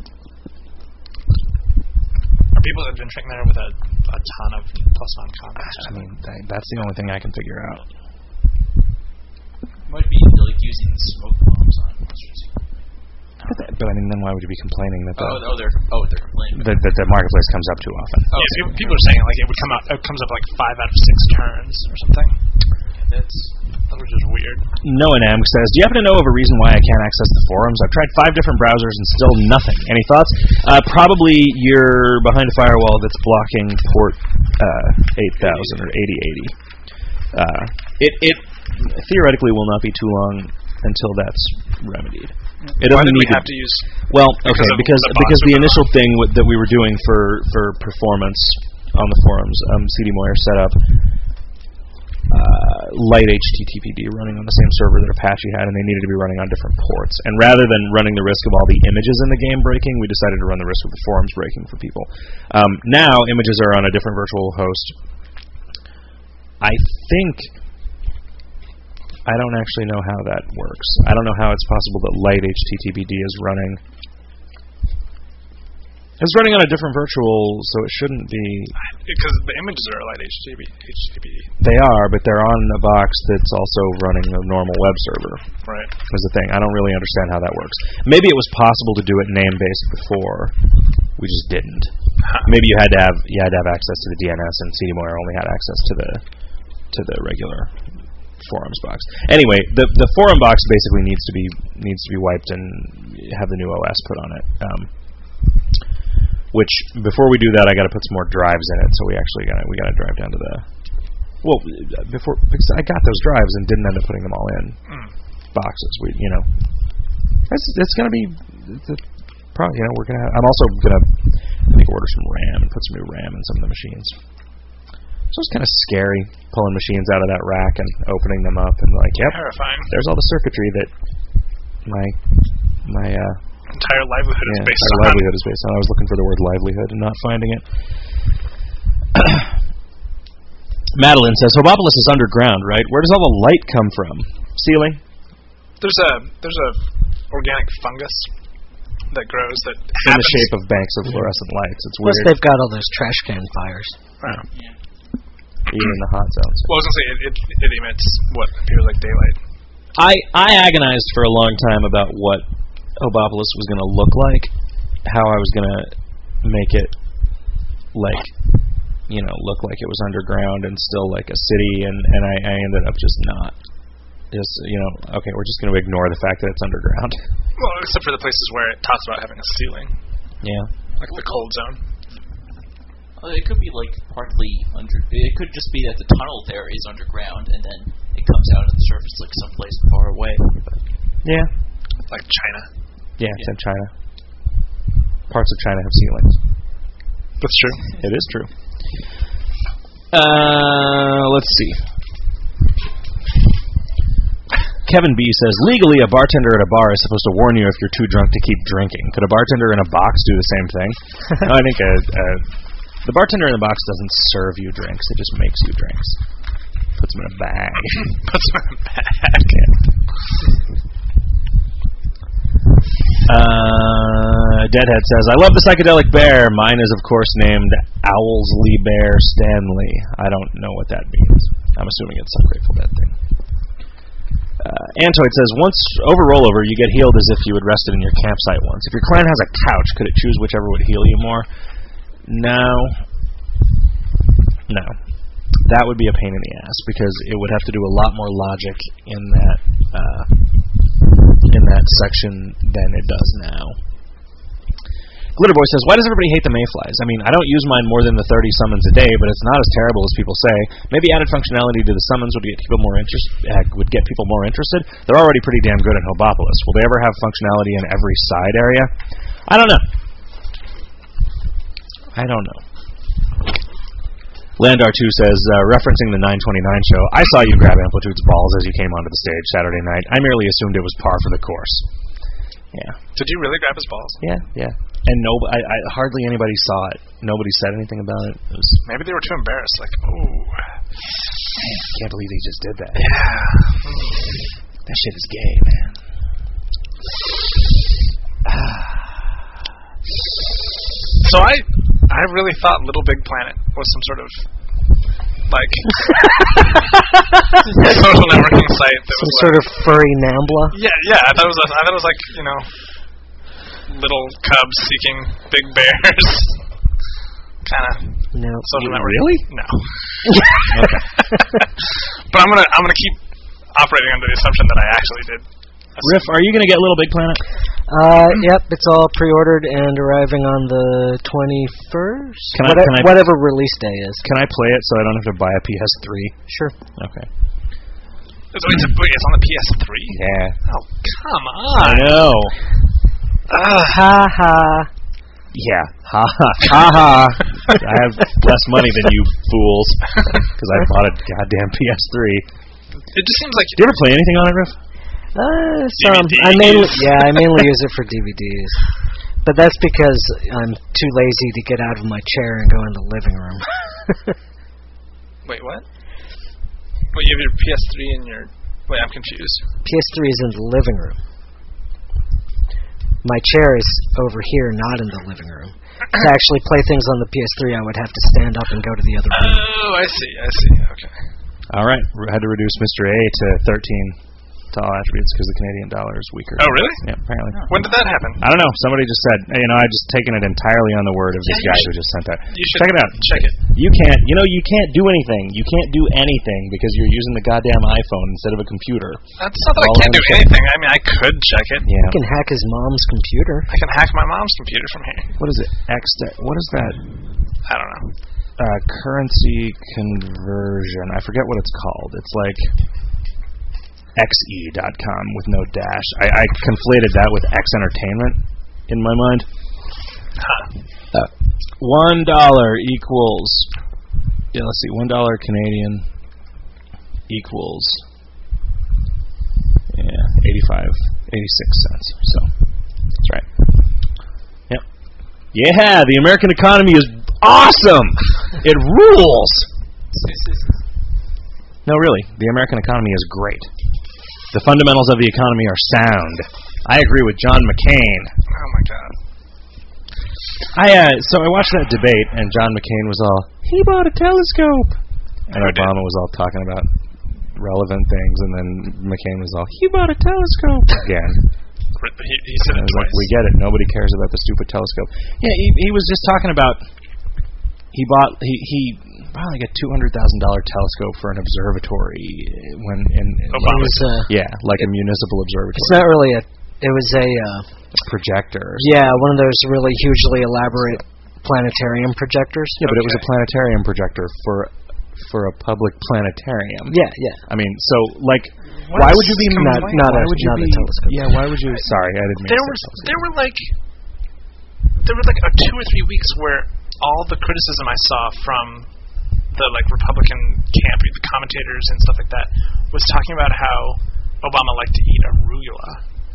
Are people adventuring there with a, a ton of plus non-combat? I mean, that, that's the only thing I can figure out. Might be like using smoke bombs on monsters. But, that, but I mean, then why would you be complaining that the, Oh, oh, they're oh, they're complaining. that, that the marketplace comes up too often? Oh, yeah, people, people are saying like it would come out. It comes up like five out of six turns or something. That's that was just weird. Noah Nam says, do you happen to know of a reason why I can't access the forums? I've tried five different browsers and still nothing. Any thoughts? Uh, probably you're behind a firewall that's blocking port uh, eight thousand or eighty eighty. Uh, it, it theoretically will not be too long until that's remedied. It Why doesn't did we need to have to use? Well, Because okay, of because the because bots the we put initial thing w- that we were doing for, for performance on the forums, um, C D Moyer set up uh, light H T T P D running on the same server that Apache had, and they needed to be running on different ports. And rather than running the risk of all the images in the game breaking, we decided to run the risk of the forums breaking for people. Um, now images are on a different virtual host. I think. I don't actually know how that works. I don't know how it's possible that light H T T P D is running. It's running on a different virtual, so it shouldn't be. Because the images are like H T T P. They are, but they're on a box that's also running a normal web server. Right. Is the thing. I don't really understand how that works. Maybe it was possible to do it name-based before. We just didn't. Maybe you had to have you had to have access to the D N S, and C D Moyer only had access to the to the regular forums box. Anyway, the the forum box basically needs to be needs to be wiped and have the new O S put on it. Um, which before we do that, I got to put some more drives in it. So we actually got we got to drive down to the well before because I got those drives and didn't end up putting them all in Mm. boxes. We you know it's it's gonna be it's a, probably you know we're gonna have, I'm also gonna I think order some RAM and put some new RAM in some of the machines. So it's kind of scary pulling machines out of that rack and opening them up and like, yep, Terrifying. there's all the circuitry that my my uh, Entire livelihood yeah, is based our on. livelihood is based on. I was looking for the word livelihood and not finding it. Madeline says, Hobopolis is underground, right? Where does all the light come from? Ceiling? There's a there's a organic fungus that grows that In the happens- shape of banks of fluorescent lights. It's Plus, weird. they've got all those trash can fires. Wow. Even in the hot zones. Well, I was gonna say it, it, it emits what appears like daylight. I, I agonized for a long time about what Obopolis was going to look like, how I was going to make it, like, you know, look like it was underground and still like a city, and, and I, I ended up just not. Just, you know, okay, we're just going to ignore the fact that it's underground. Well, except for the places where it talks about having a ceiling, Yeah. like the cold zone. Oh, it could be like partly under. It could just be that the tunnel there is underground, and then it comes out on the surface like someplace far away. Yeah. Like China. Yeah, it's in China. Parts of China have ceilings. That's true. It is true. Uh, let's see. Kevin B says, legally, a bartender at a bar is supposed to warn you if you're too drunk to keep drinking. Could a bartender in a box do the same thing? No, I think a, a, the bartender in the box doesn't serve you drinks. It just makes you drinks. Puts them in a bag. Puts them in a bag. Uh, Deadhead says, I love the psychedelic bear. Mine is, of course, named Owlsley Bear Stanley. I don't know what that means. I'm assuming it's some Grateful Dead thing. Uh, Antoid says, once over rollover, you get healed as if you had rested in your campsite once. If your clan has a couch, could it choose whichever would heal you more? No. No. That would be a pain in the ass, because it would have to do a lot more logic in that uh, in that section than it does now. Glitterboy says, why does everybody hate the mayflies? I mean, I don't use mine more than the thirty summons a day, but it's not as terrible as people say. Maybe added functionality to the summons would get people more interest, uh, would get people more interested. They're already pretty damn good in Hobopolis. Will they ever have functionality in every side area? I don't know. I don't know. Landar two says, uh, referencing the nine twenty-nine show, I saw you grab Amplitude's balls as you came onto the stage Saturday night. I merely assumed it was par for the course. Yeah. Did you really grab his balls? Yeah, yeah. And no, I, I hardly anybody saw it. Nobody said anything about it. It was. Maybe they were too embarrassed. Like, oh, Man, can't believe he just did that. yeah. That shit is gay, man. So I, I really thought Little Big Planet was some sort of like social networking site that Some was sort like, of furry Nambla. yeah, yeah. I thought it was, a, I thought it was like you know, little cubs seeking big bears, kind of No. social network. Really? No. Okay. But I'm gonna, I'm gonna keep operating under the assumption that I actually did. Riff, are you going to get Little Big Planet? Uh, yep, it's all pre-ordered and arriving on the twenty-first? Can I- Whate- can I- whatever release day is. Can I play it so I don't have to buy a P S three? Sure. Okay. It's, it's, a, wait, it's on the P S three. Yeah. Oh, come I on. know. Ha ha. Yeah. Ha ha. Ha ha. I have less money than you fools because I bought a goddamn P S three. It just seems like Do you ever play anything on it, Riff? Uh, some. D V Ds. I mainly, yeah, I mainly use it for D V Ds. But that's because I'm too lazy to get out of my chair and go in the living room. Wait, what? Wait, you have your P S three in your... Wait, I'm confused. P S three is in the living room. My chair is over here, not in the living room. To actually play things on the P S three, I would have to stand up and go to the other room. Oh, I see, I see. Okay. All right. We had to reduce Mister A to thirteen to all attributes because the Canadian dollar is weaker. Oh, really? Yeah, apparently. When did that happen? I don't know. Somebody just said, you know, I just taken it entirely on the word of this Yeah, you guy should- who just sent that. You should Check it out. Check it. You can't, you know, you can't do anything. You can't do anything because you're using the goddamn iPhone instead of a computer. That's not that I Well, can't do I'm- anything. I mean, I could check it. Yeah. You can hack his mom's computer. I can hack my mom's computer from here. What is it? X. What is that? I don't know. Uh, currency conversion. I forget what it's called. It's like X E dot com with no dash. I, I conflated that with X Entertainment in my mind. Huh. Uh, one dollar equals. Yeah, let's see. One dollar Canadian equals. Yeah, eighty-five, eighty-six cents. So that's right. Yep. Yeah, the American economy is awesome. It rules. No, really, the American economy is great. The fundamentals of the economy are sound. I agree with John McCain. Oh my god. I uh, so I watched that debate, and John McCain was all, he bought a telescope, and Obama was all talking about relevant things, and then McCain was all, he bought a telescope again. He, he said And I it was like, twice. we get it. Nobody cares about the stupid telescope. Yeah, he he was just talking about he bought he he bought like a two hundred thousand dollar telescope for an observatory when in, in It was, uh, yeah, like a municipal observatory. it's not really a. It was a. Uh, projector. or yeah, one of those really hugely elaborate planetarium projectors. Yeah, but it was a Okay. planetarium projector for for a public planetarium. Yeah, yeah. I mean, so like, What why is would you be Not- why not a- would you not a be, telescope. Yeah, why would you? Sorry, I didn't mean There to say was telescope. there were like there were like a two or three weeks where all the criticism I saw from the like Republican camp, the commentators and stuff like that, was talking about how Obama liked to eat arugula.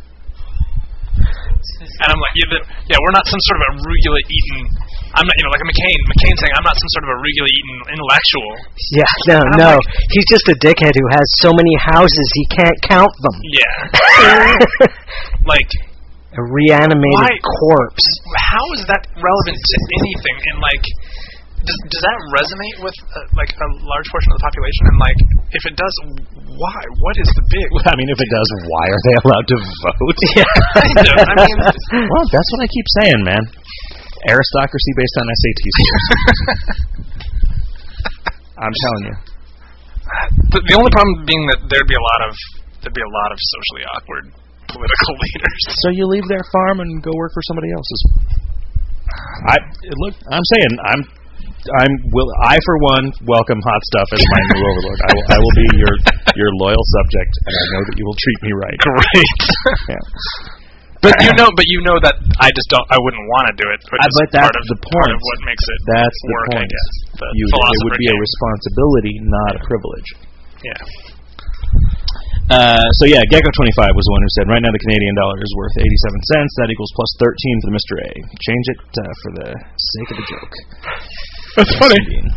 And I'm like, yeah, the, yeah, we're not some sort of arugula-eating. I'm not, you know, like a McCain. McCain saying, I'm not some sort of arugula-eating intellectual. Yeah, no, And I'm no. like- He's just a dickhead who has so many houses he can't count them. Yeah, like, A reanimated Why? corpse. how is that relevant to anything? And like, does does that resonate with uh, like a large portion of the population? And like, if it does, why? What is the big? I mean, if it does, why are they allowed to vote? Yeah. Kind of. I mean, Well, that's what I keep saying, man. Aristocracy based on S A T scores. I'm telling you. the, the only problem being that there'd be a lot of there'd be a lot of socially awkward political leaders. So you leave their farm and go work for somebody else's. I look. I'm saying I'm. I'm will. I for one welcome Hot Stuff as my new overlord. I will. I will be your your loyal subject, and I know that you will treat me right. Great. Yeah. But you know, but you know that I just don't. I wouldn't want to do it. Which I is but that's part of, the Part of point. what makes it That's the work, point. I guess. The You, it philosopher would be a game. responsibility, not a privilege. Yeah. Uh, so yeah, Gecko twenty-five was the one who said, right now the Canadian dollar is worth eighty-seven cents. That equals plus thirteen for the Mister A. Change it uh, for the sake of the joke. That's funny.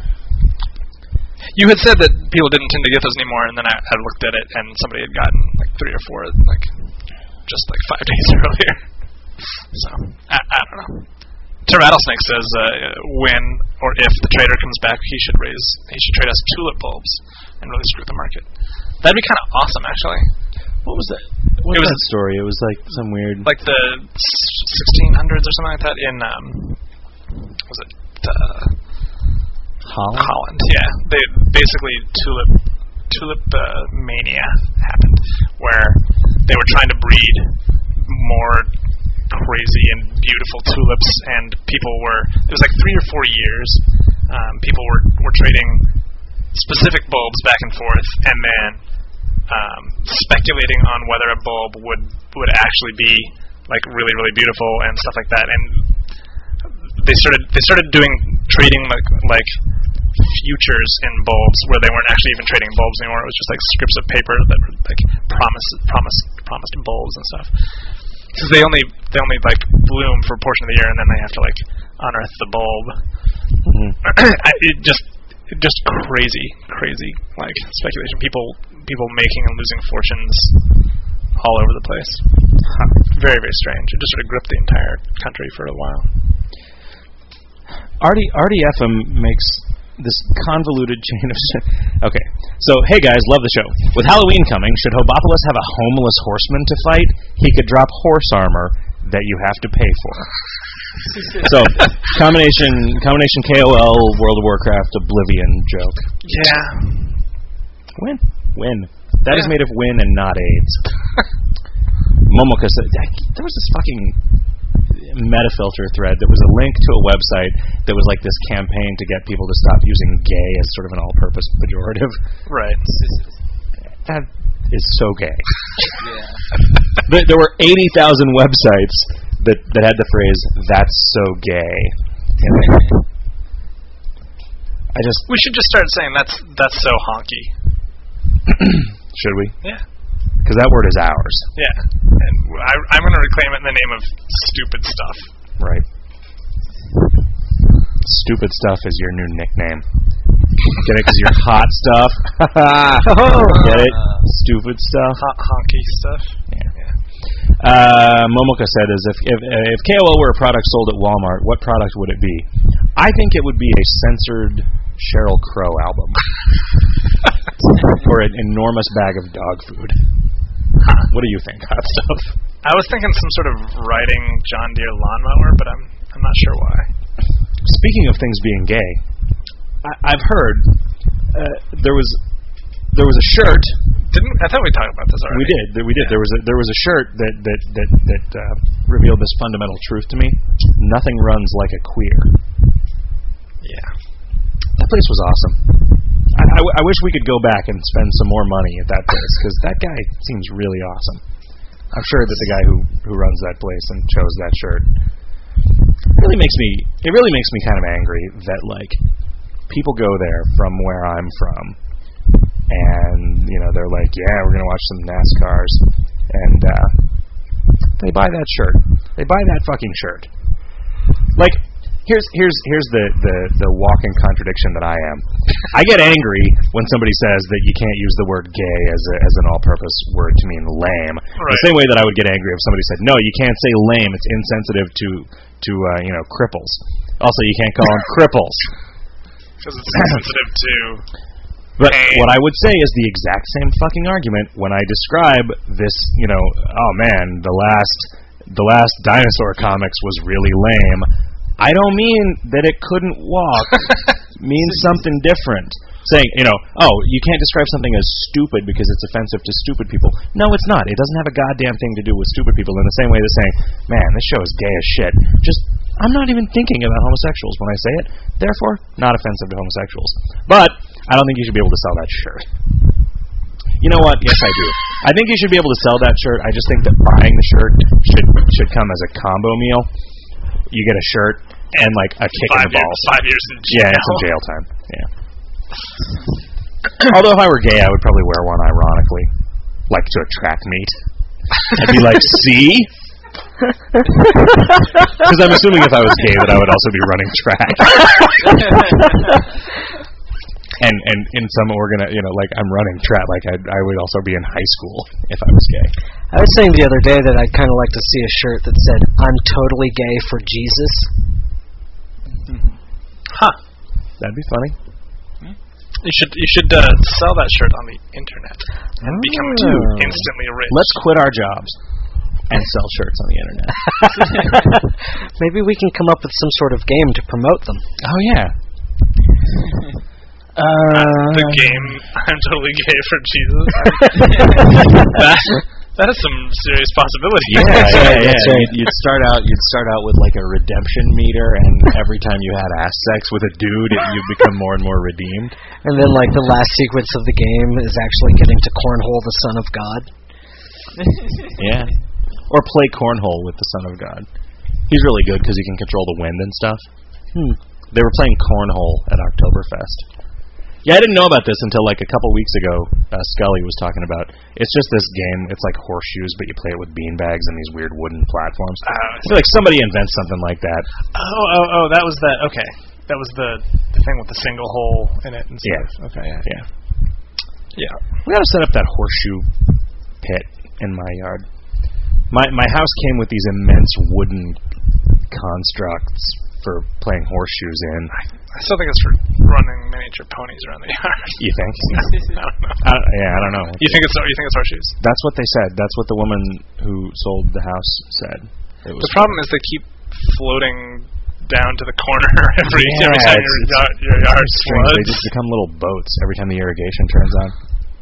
You had said that people didn't tend to get those anymore, and then I, I looked at it, and somebody had gotten like three or four, like just like five days earlier. So I, I don't know. To Rattlesnake says uh, when or if the trader comes back, he should raise, he should trade us tulip bulbs and really screw the market. That'd be kind of awesome, actually. What was that? What It was was- that story? It was like some weird. Like the sixteen hundreds or something like that in um, was it uh, Holland? Holland? Yeah, they basically tulip tulip uh, mania happened, where they were trying to breed more crazy and beautiful tulips, and people were. It was like three or four years. Um, people were were trading specific bulbs back and forth, and then um, speculating on whether a bulb would would actually be like really really beautiful and stuff like that. And they started they started doing trading like like futures in bulbs where they weren't actually even trading bulbs anymore. It was just like strips of paper that were like promised promised promised bulbs and stuff. Because they only they only like bloom for a portion of the year, and then they have to like unearth the bulb. Mhm. I, it just it just crazy crazy like speculation. People people making and losing fortunes all over the place. Very very strange. It just sort of gripped the entire country for a while. R D R D F M makes this convoluted chain of shit. Okay, so hey guys, love the show. With Halloween coming, should Hobopolis have a homeless horseman to fight? He could drop horse armor that you have to pay for. So combination combination K O L World of Warcraft Oblivion joke. Yeah. Win win. That is Yeah. made of win and not AIDS. Momoka said there was this fucking Metafilter thread that was a link to a website that was like this campaign to get people to stop using gay as sort of an all-purpose pejorative. Right. That is so gay. Yeah. There, there were eighty thousand websites that, that had the phrase, that's so gay. in it. I just, We should just start saying that's that's so honky. should we? Yeah. Because that word is ours. Yeah. And I, I'm going to reclaim it in the name of stupid stuff. Right. Stupid stuff is your new nickname. Get it? Because you're hot stuff. Get it? Stupid stuff. Hot honky stuff. Yeah. Uh, Momoka said, "As if if, if K O L were a product sold at Walmart, what product would it be? I think it would be a censored Sheryl Crow album, or an enormous bag of dog food. What do you think, hot stuff? I was thinking some sort of riding John Deere lawnmower, but I'm I'm not sure why. Speaking of things being gay, I, I've heard uh, there was there was a shirt." Didn't I thought we talked about this already? We did. We did. There was a there was a shirt that that that that uh, revealed this fundamental truth to me. Nothing runs like a queer. Yeah. That place was awesome. I, I, w- I wish we could go back and spend some more money at that place because that guy seems really awesome. I'm sure that the guy who who runs that place and chose that shirt really makes me. It really makes me kind of angry that like people go there from where I'm from. And, you know, they're like, yeah, we're going to watch some NASCARs. And uh, they buy that shirt. They buy that fucking shirt. Like, here's here's here's the, the, the walking contradiction that I am. I get angry when somebody says that you can't use the word gay as a, as an all-purpose word to mean lame. Right. The same way that I would get angry if somebody said, no, you can't say lame. It's insensitive to, to uh, you know, cripples. Also, you can't call them cripples. Because it's sensitive to... But what I would say is the exact same fucking argument when I describe this, you know, oh man, the last the last dinosaur comics was really lame. I don't mean that it couldn't walk. Means something different. Saying, you know, oh, you can't describe something as stupid because it's offensive to stupid people. No, it's not. It doesn't have a goddamn thing to do with stupid people in the same way that saying, man, this show is gay as shit. Just, I'm not even thinking about homosexuals when I say it. Therefore, not offensive to homosexuals. But I don't think you should be able to sell that shirt. You know what? Yes, I do. I think you should be able to sell that shirt. I just think that buying the shirt should should come as a combo meal. You get a shirt and like a kick five in the balls. Years, five years in jail. Yeah, and some jail time. Yeah. Although if I were gay, I would probably wear one ironically, like to a track meet. I'd be like, see? Because I'm assuming if I was gay that I would also be running track. and and in some organ, you know, like I'm running track, like I'd, I would also be in high school if I was gay. I was saying the other day that I'd kind of like to see a shirt that said, I'm totally gay for Jesus. Huh. That'd be funny. You should you should uh, sell that shirt on the internet and Oh. become instantly rich. Let's quit our jobs and sell shirts on the internet. Maybe we can come up with some sort of game to promote them. Oh yeah. Uh, the game I'm totally gay for Jesus. that, that is some serious possibility. Yeah, yeah, yeah. That's right. You'd, you'd start out. You'd start out with like a redemption meter, and every time you had ass sex with a dude, it, you'd become more and more redeemed. And then, like, the last sequence of the game is actually getting to cornhole the Son of God. Yeah. Or play cornhole with the Son of God. He's really good because he can control the wind and stuff. Hmm. They were playing cornhole at Oktoberfest. Yeah, I didn't know about this until like a couple weeks ago. Uh, Scully was talking about. It's just this game. It's like horseshoes, but you play it with beanbags and these weird wooden platforms. Uh, I feel like somebody invents something like that. Oh, oh, oh! That was that. Okay, that was the, the thing with the single hole in it and stuff. Yeah. Okay. Yeah. Yeah. Yeah. We gotta set up that horseshoe pit in my yard. My my house came with these immense wooden constructs for playing horseshoes in. I still think it's for running miniature ponies around the yard. You think? I don't know. I don't, yeah, I don't know. You think it's you think it's horseshoes? That's what they said. That's what the woman who sold the house said. It was The problem is they keep floating down to the corner every Yeah, every time it's- your, it's- yard, your yard It's strange. They floods. just become little boats every time the irrigation turns on.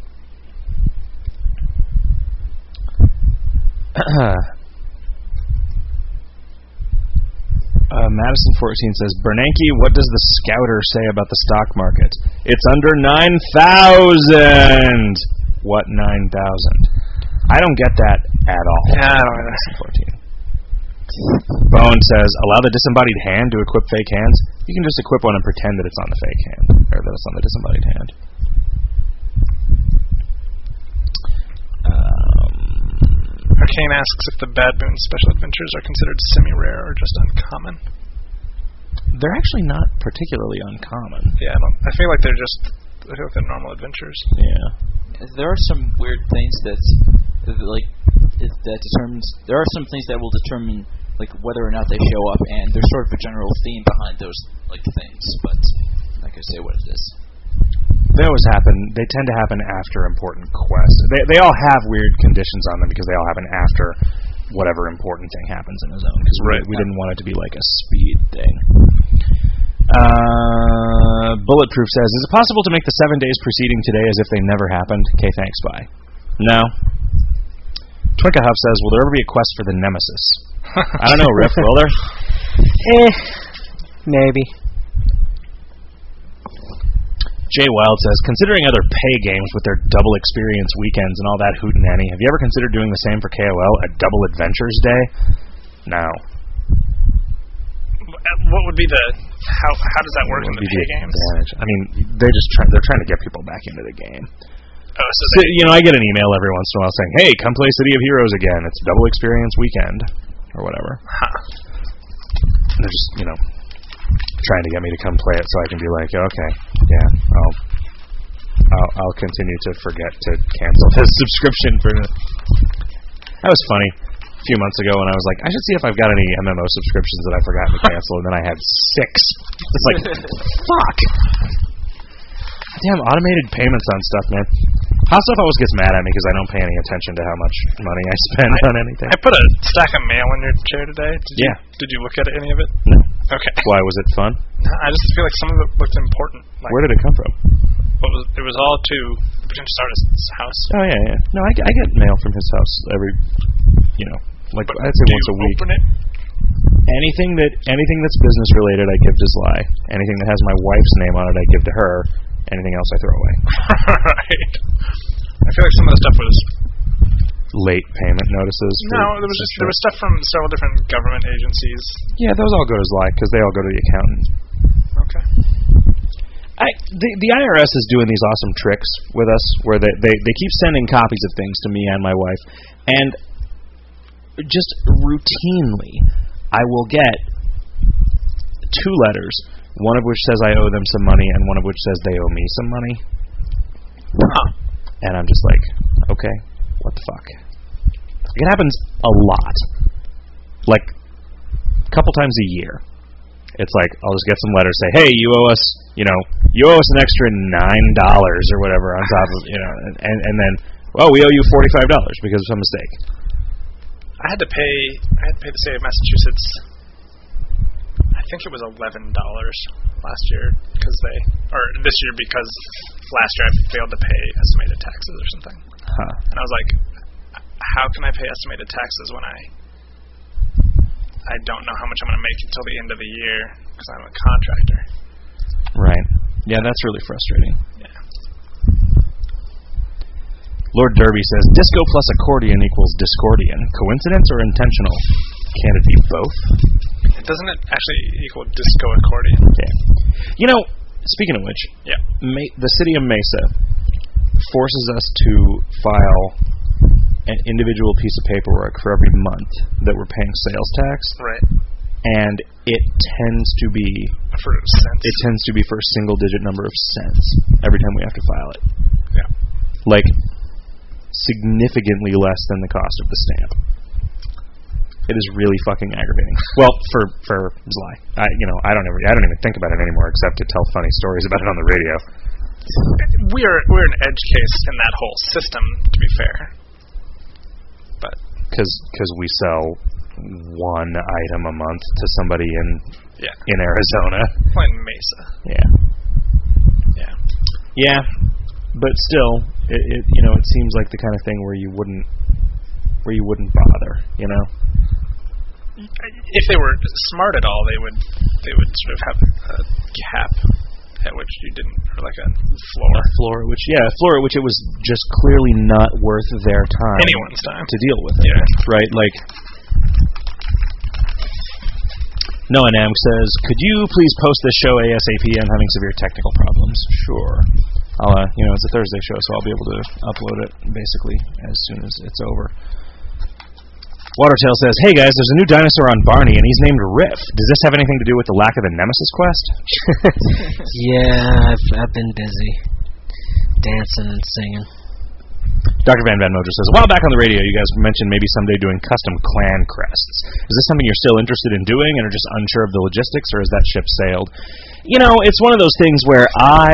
Uh, Madison fourteen says, Bernanke, what does the Scouter say about the stock market? It's under nine thousand. What nine thousand? I don't get that at all. Yeah, I don't either. Madison fourteen. Bone says, allow the disembodied hand to equip fake hands. You can just equip one and pretend that it's on the fake hand, or that it's on the disembodied hand. Um, Arcane asks if the Bad Moon special adventures are considered semi-rare or just uncommon. they're actually not particularly uncommon. Yeah, I, don't, I feel like they're just I feel like they're normal adventures. Yeah. There are some weird things that, like, that determines. There are some things that will determine, like, whether or not they show up, and there's sort of a general theme behind those, like, things. But I'm not gonna say what it is. They always happen. They tend to happen after important quests. They they all have weird conditions on them because they all happen after whatever important thing happens in a zone. Because Right. we, we didn't want it to be like a speed thing. Uh, Bulletproof says, "Is it possible to make the seven days preceding today as if they never happened?" Okay, thanks. Bye. No. Twinka Huff says, "Will there ever be a quest for the Nemesis?" I don't know, Riff. Will there? Eh, maybe. Jay Wild says, "Considering other pay games with their double experience weekends and all that hootenanny, have you ever considered doing the same for K O L, a double adventures day?" No. What would be the how how does that work in the pay games? Advantage? I mean, they just try, they're trying to get people back into the game. Oh, so So, they, you know, I get an email every once in a while saying, "Hey, come play City of Heroes again. It's double experience weekend," or whatever. huh. And they're just, you know, trying to get me to come play it so I can be like, okay, yeah, I'll I'll, I'll continue to forget to cancel this subscription for. That was funny. A few months ago when I was like, I should see if I've got any M M O subscriptions that I've forgotten to cancel, and then I had six. It's like, fuck. Damn, automated payments on stuff, man. Hot Stuff always gets mad at me because I don't pay any attention to how much money I spend I, on anything. I put a stack of mail in your chair today. Did you, Yeah. Did you look at any of it? No. Okay. Why, was it fun? I just feel like some of it looked important. Like, Where did it come from? what was, it was all to the potential artist's house. Oh, yeah, yeah. No, I, I get mail from his house every, you know, like But I'd say do once you a week. Open it? Anything that anything that's business related, I give to Sly. Anything that has my wife's name on it, I give to her. Anything else, I throw away. Right. I feel like some of the stuff was Late payment notices. for no. There was just there subscription. was stuff from several different government agencies. Yeah, those all go to Sly because they all go to the accountant. Okay. I, the, the I R S is doing these awesome tricks with us where they, they, they keep sending copies of things to me and my wife, and just routinely I will get two letters, one of which says I owe them some money and one of which says they owe me some money. Huh. And I'm just like, okay, what the fuck? It happens a lot. Like, a couple times a year. It's like, I'll just get some letters say, hey, you owe us, you know, you owe us an extra nine dollars or whatever on top of, you know, and, and then, well, we owe you forty-five dollars because of some mistake. I had to pay. I had to pay the state of Massachusetts. I think it was eleven dollars last year because they, or this year because last year I failed to pay estimated taxes or something. Huh. And I was like, how can I pay estimated taxes when I I don't know how much I'm going to make until the end of the year because I'm a contractor. Right. Yeah, that's really frustrating. Yeah. Lord Derby says, disco plus accordion equals discordian. Coincidence or intentional? Can it be both? Doesn't it actually equal disco accordion? Yeah. You know, speaking of which, Yeah. Ma- the city of Mesa forces us to file an individual piece of paperwork for every month that we're paying sales tax, Right. and it tends to be For cents. it tends to be for a single digit number of cents every time we have to file it. Yeah. Like significantly less than the cost of the stamp. It is really fucking aggravating. Well, for for Sly, I you know I don't ever I don't even think about it anymore except to tell funny stories about it on the radio. We're we're an edge case in that whole system, to be fair. But Because we sell one item a month to somebody in yeah, in Arizona. well, in Mesa. Yeah. Yeah. Yeah. But still, it, it you know it seems like the kind of thing where you wouldn't where you wouldn't bother, you know. If they were smart at all, they would they would sort of have a cap at which you didn't, or like a floor. A floor, which yeah, a floor, which it was just clearly not worth their time. Anyone's time. to deal with it. Yeah. Right? Like, Noah Nam says, could you please post this show ASAP? I'm having severe technical problems. Sure. I'll, uh, you know, it's a Thursday show, so I'll be able to upload it basically as soon as it's over. Watertail says, "Hey guys, there's a new dinosaur on Barney, and he's named Riff. Does this have anything to do with the lack of a Nemesis quest?" Yeah, I've, I've been busy dancing and singing. Doctor Van Van Mojo says, "A while back on the radio, you guys mentioned maybe someday doing custom clan crests. Is this something you're still interested in doing and are just unsure of the logistics, or has that ship sailed?" You know, it's one of those things where I...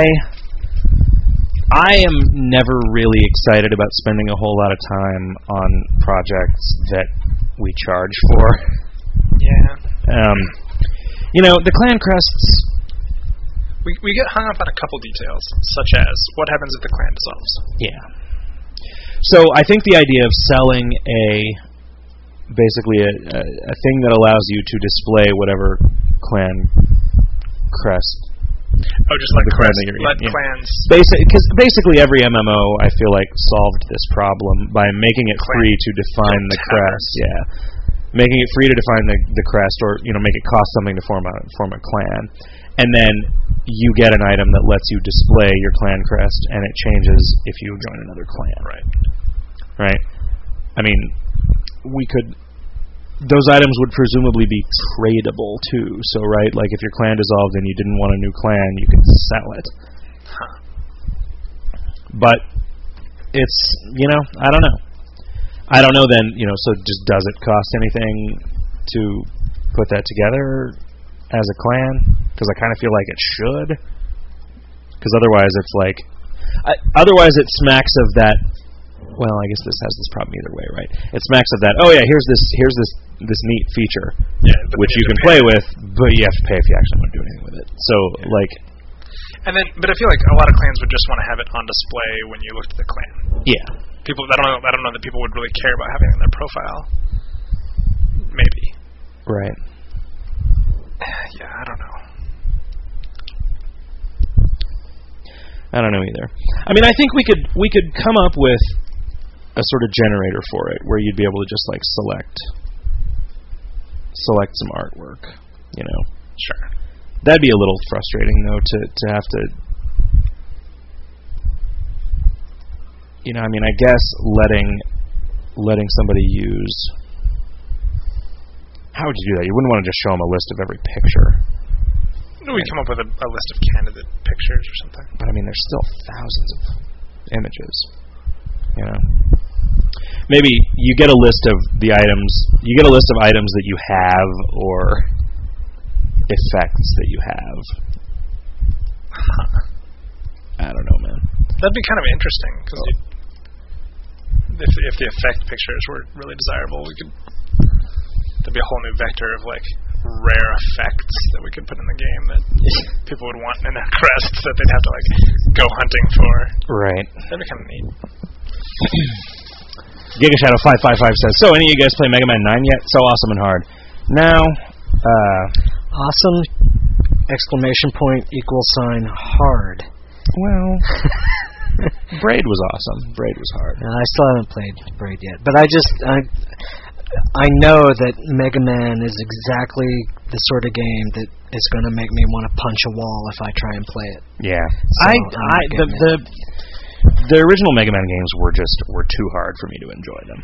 I am never really excited about spending a whole lot of time on projects that we charge for. Yeah. Um, you know, the clan crests... We we get hung up on a couple details, such as what happens if the clan dissolves. Yeah. So I think the idea of selling a... basically a, a, a thing that allows you to display whatever clan crest... Oh, just like the crest, clan that you're in, let yeah. clans... Basic, because basically every M M O, I feel like, solved this problem by making it Clan free to define the taverns. crest. Yeah, making it free to define the the crest, or you know, make it cost something to form a form a clan, and then you get an item that lets you display your clan crest, and it changes if you join another clan. Right. Right. I mean, we could. Those items would presumably be tradable too. So, right, like if your clan dissolved and you didn't want a new clan, you could sell it. Huh. But it's, you know, I don't know. I don't know then, you know, so just does it cost anything to put that together as a clan? Because I kind of feel like it should. Because otherwise it's like, I, otherwise it smacks of that. Well, I guess this has this problem either way, right? It smacks of that. Oh yeah, here's this, here's this, this neat feature, Yeah, but which then you can have to play pay. with, but you have to pay if you actually want to do anything with it. So, like, And then, but I feel like a lot of clans would just want to have it on display when you looked at the clan. yeah, People, I don't know. I don't know that people would really care about having it in their profile. Maybe. right. Yeah, I don't know. I don't know either. I mean, I think we could we could come up with a sort of generator for it, where you'd be able to just like select select some artwork. You know, Sure. that'd be a little frustrating though to to have to. You know, I mean, I guess letting letting somebody use. How would you do that? You wouldn't want to just show them a list of every picture. We come up with a, a list of candidate pictures or something. But I mean, there's still thousands of images. You know, maybe you get a list of the items. You get a list of items that you have or effects that you have. I don't know, man. That'd be kind of interesting because if if the effect pictures were really desirable, we could. There'd be a whole new vector of like rare effects that we could put in the game that people would want in their crests that they'd have to like go hunting for. Right. That'd be kind of neat. Giga Shadow five five five says, "So, any of you guys play Mega Man nine yet? So awesome and hard." Now, uh, Awesome! Exclamation point equal sign hard. well, Braid was awesome. Braid was hard. Uh, I still haven't played Braid yet, but I just I I know that Mega Man is exactly the sort of game that is going to make me want to punch a wall if I try and play it. Yeah, So, I, I'm I not the, getting the the original Mega Man games were just were too hard for me to enjoy them.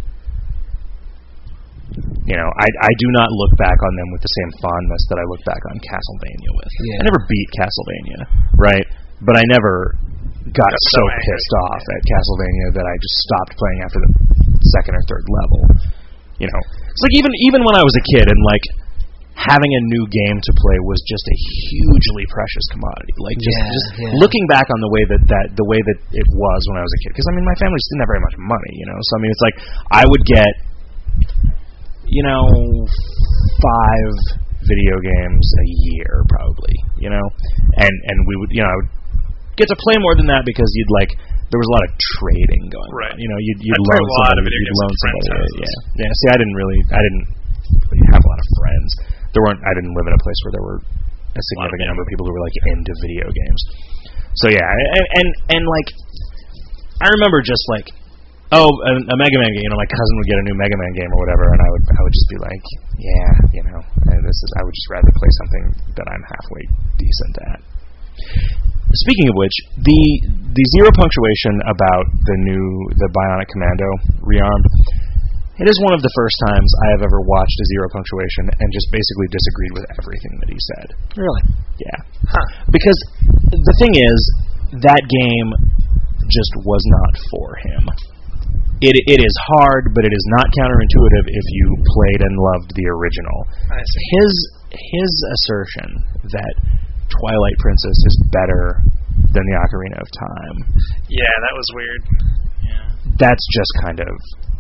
You know, I I do not look back on them with the same fondness that I look back on Castlevania with. Yeah. I never beat Castlevania, right? But I never got Got so so angry. pissed off at Castlevania that I just stopped playing after the second or third level. You know, it's like even even when I was a kid and like having a new game to play was just a hugely precious commodity. Like just, Yeah, just yeah. looking back on the way that, that the way that it was when I was a kid, because I mean my family just didn't have very much money, you know. So I mean it's like I would get, you know, five video games a year probably, you know, and and we would, you know, I would get to play more than that because you'd like. There was a lot of trading going Right. on. You know, you'd, you'd I played loan a lot somebody, of video you'd games loan at friends' somebody. houses. Yeah, yeah. See, I didn't really, I didn't really have a lot of friends. There weren't. I didn't live in a place where there were a significant number of people who were like into video games. So yeah, and and, and like, I remember just like, oh, a, a Mega Man game. You know, my cousin would get a new Mega Man game or whatever, and I would, I would just be like, yeah, you know, this is. I would just rather play something that I'm halfway decent at. Speaking of which, the the zero punctuation about the new the Bionic Commando rearmed, It is one of the first times I have ever watched a Zero Punctuation and just basically disagreed with everything that he said. Really? Yeah. Huh. Because the thing is, that game just was not for him. It it is hard, but it is not counterintuitive if you played and loved the original. I see. His his assertion that Twilight Princess is better than the Ocarina of Time, Yeah, that was weird. Yeah. that's just kind of,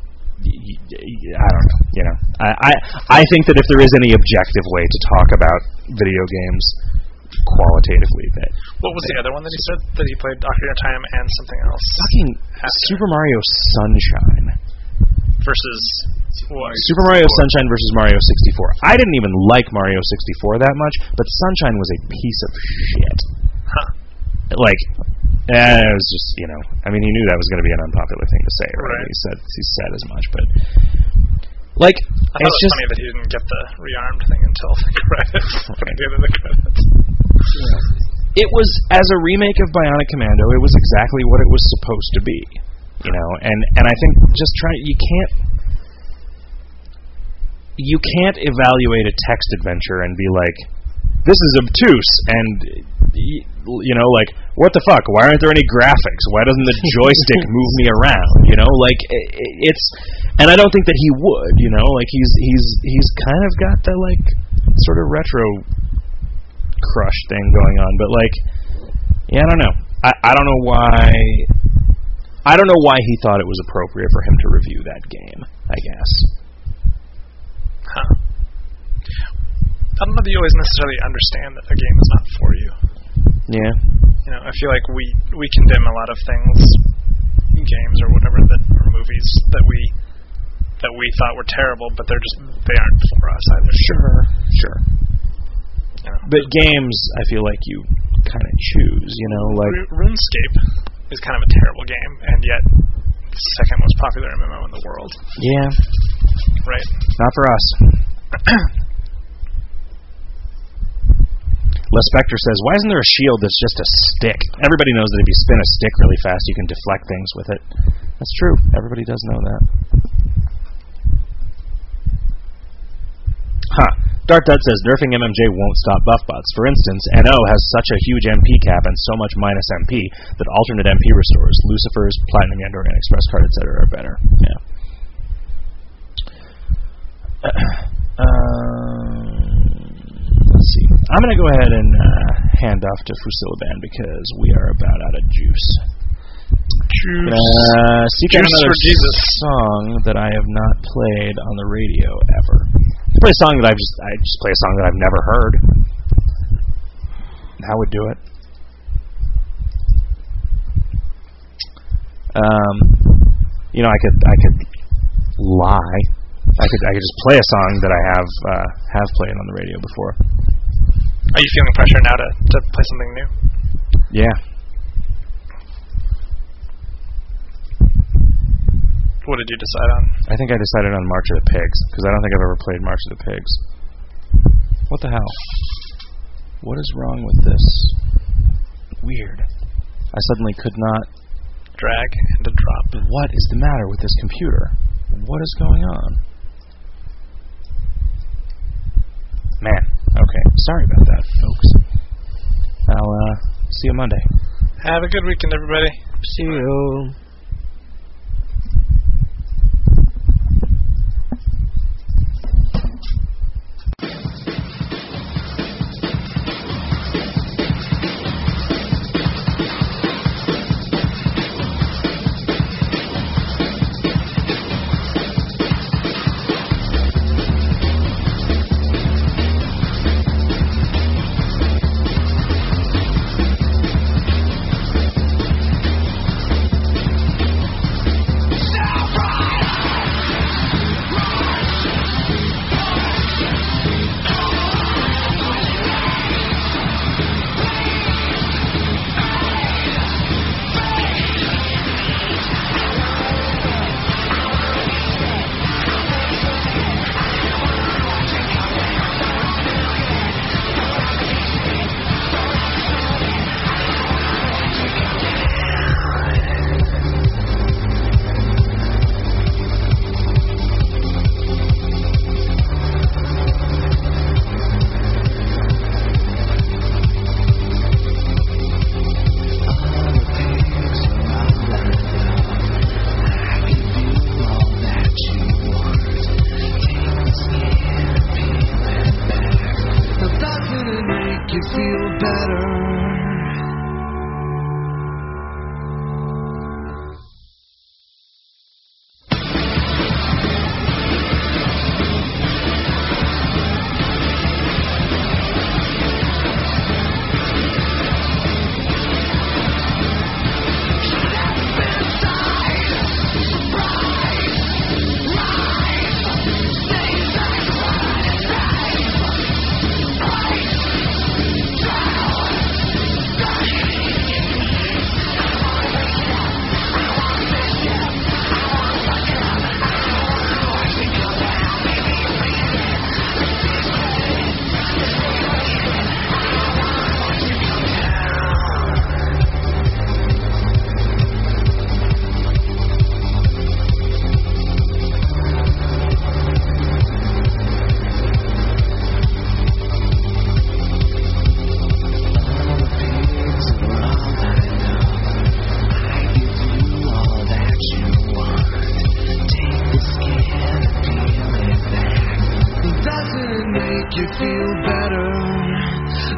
I don't know, you know. I, I I think that if there is any objective way to talk about video games qualitatively, that What was the other one that he said that he played Ocarina of Time and something else fucking After. Super Mario Sunshine, versus what? Super Mario Sunshine versus Mario sixty-four. I didn't even like Mario sixty-four that much, but Sunshine was a piece of shit. Huh. Like, eh, it was just, you know, I mean, he knew that was going to be an unpopular thing to say, right? Right. He said he said as much, but like, I thought it it's was just funny that he didn't get the rearmed thing until the credits. At the end of the credits. it was, as a remake of Bionic Commando, it was exactly what it was supposed to be, you know. And and I think just try you can't you can't evaluate a text adventure and be like, this is obtuse and y- you know, like, what the fuck? Why aren't there any graphics? Why doesn't the joystick move me around? You know, like i- i- it's, and I don't think that he would. You know, like he's he's he's kind of got the like sort of retro crush thing going on, but like, yeah, I don't know. I I don't know why. I don't know why he thought it was appropriate for him to review that game. I guess. Huh. I don't know that you always necessarily understand that a game is not for you. Yeah. You know, I feel like we we condemn a lot of things, games or whatever that or movies that we that we thought were terrible, but they're just they aren't for us either. Sure. Sure. You know. But games, I feel like you kind of choose. You know, like. Ru- RuneScape is kind of a terrible game, and yet the second most popular M M O in the world. Yeah. Right. Not for us. Les Spectre says, why isn't there a shield that's just a stick? Everybody knows that if you spin a stick really fast, you can deflect things with it. That's true. Everybody does know that. Huh. Dark Dud says, nerfing M M J won't stop buff bots. For instance, N O has such a huge M P cap and so much minus M P that alternate M P restores, Lucifer's, Platinum Yandorian Express card, et cetera are better. Yeah. Um, let's see. I'm going to go ahead and uh, hand off to Fusilaban because we are about out of juice. Juice. Uh, seek out Juice another for Jesus. song that I have not played on the radio ever. I play a song that I've just I just play a song that I've never heard. That would do it. Um, you know, I could I could lie. I could I could just play a song that I have uh, have played on the radio before. Are you feeling pressure now to, to play something new? Yeah. What did you decide on? I think I decided on March of the Pigs because I don't think I've ever played March of the Pigs. What the hell? What is wrong with this? Weird. I suddenly could not. Drag and a drop. What is the matter with this computer? What is going on? Man. Okay. Sorry about that, folks. I'll uh, see you Monday. Have a good weekend, everybody. See you.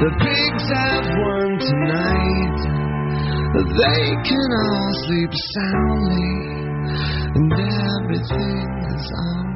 The pigs have won tonight. They can all sleep soundly, and everything is alright.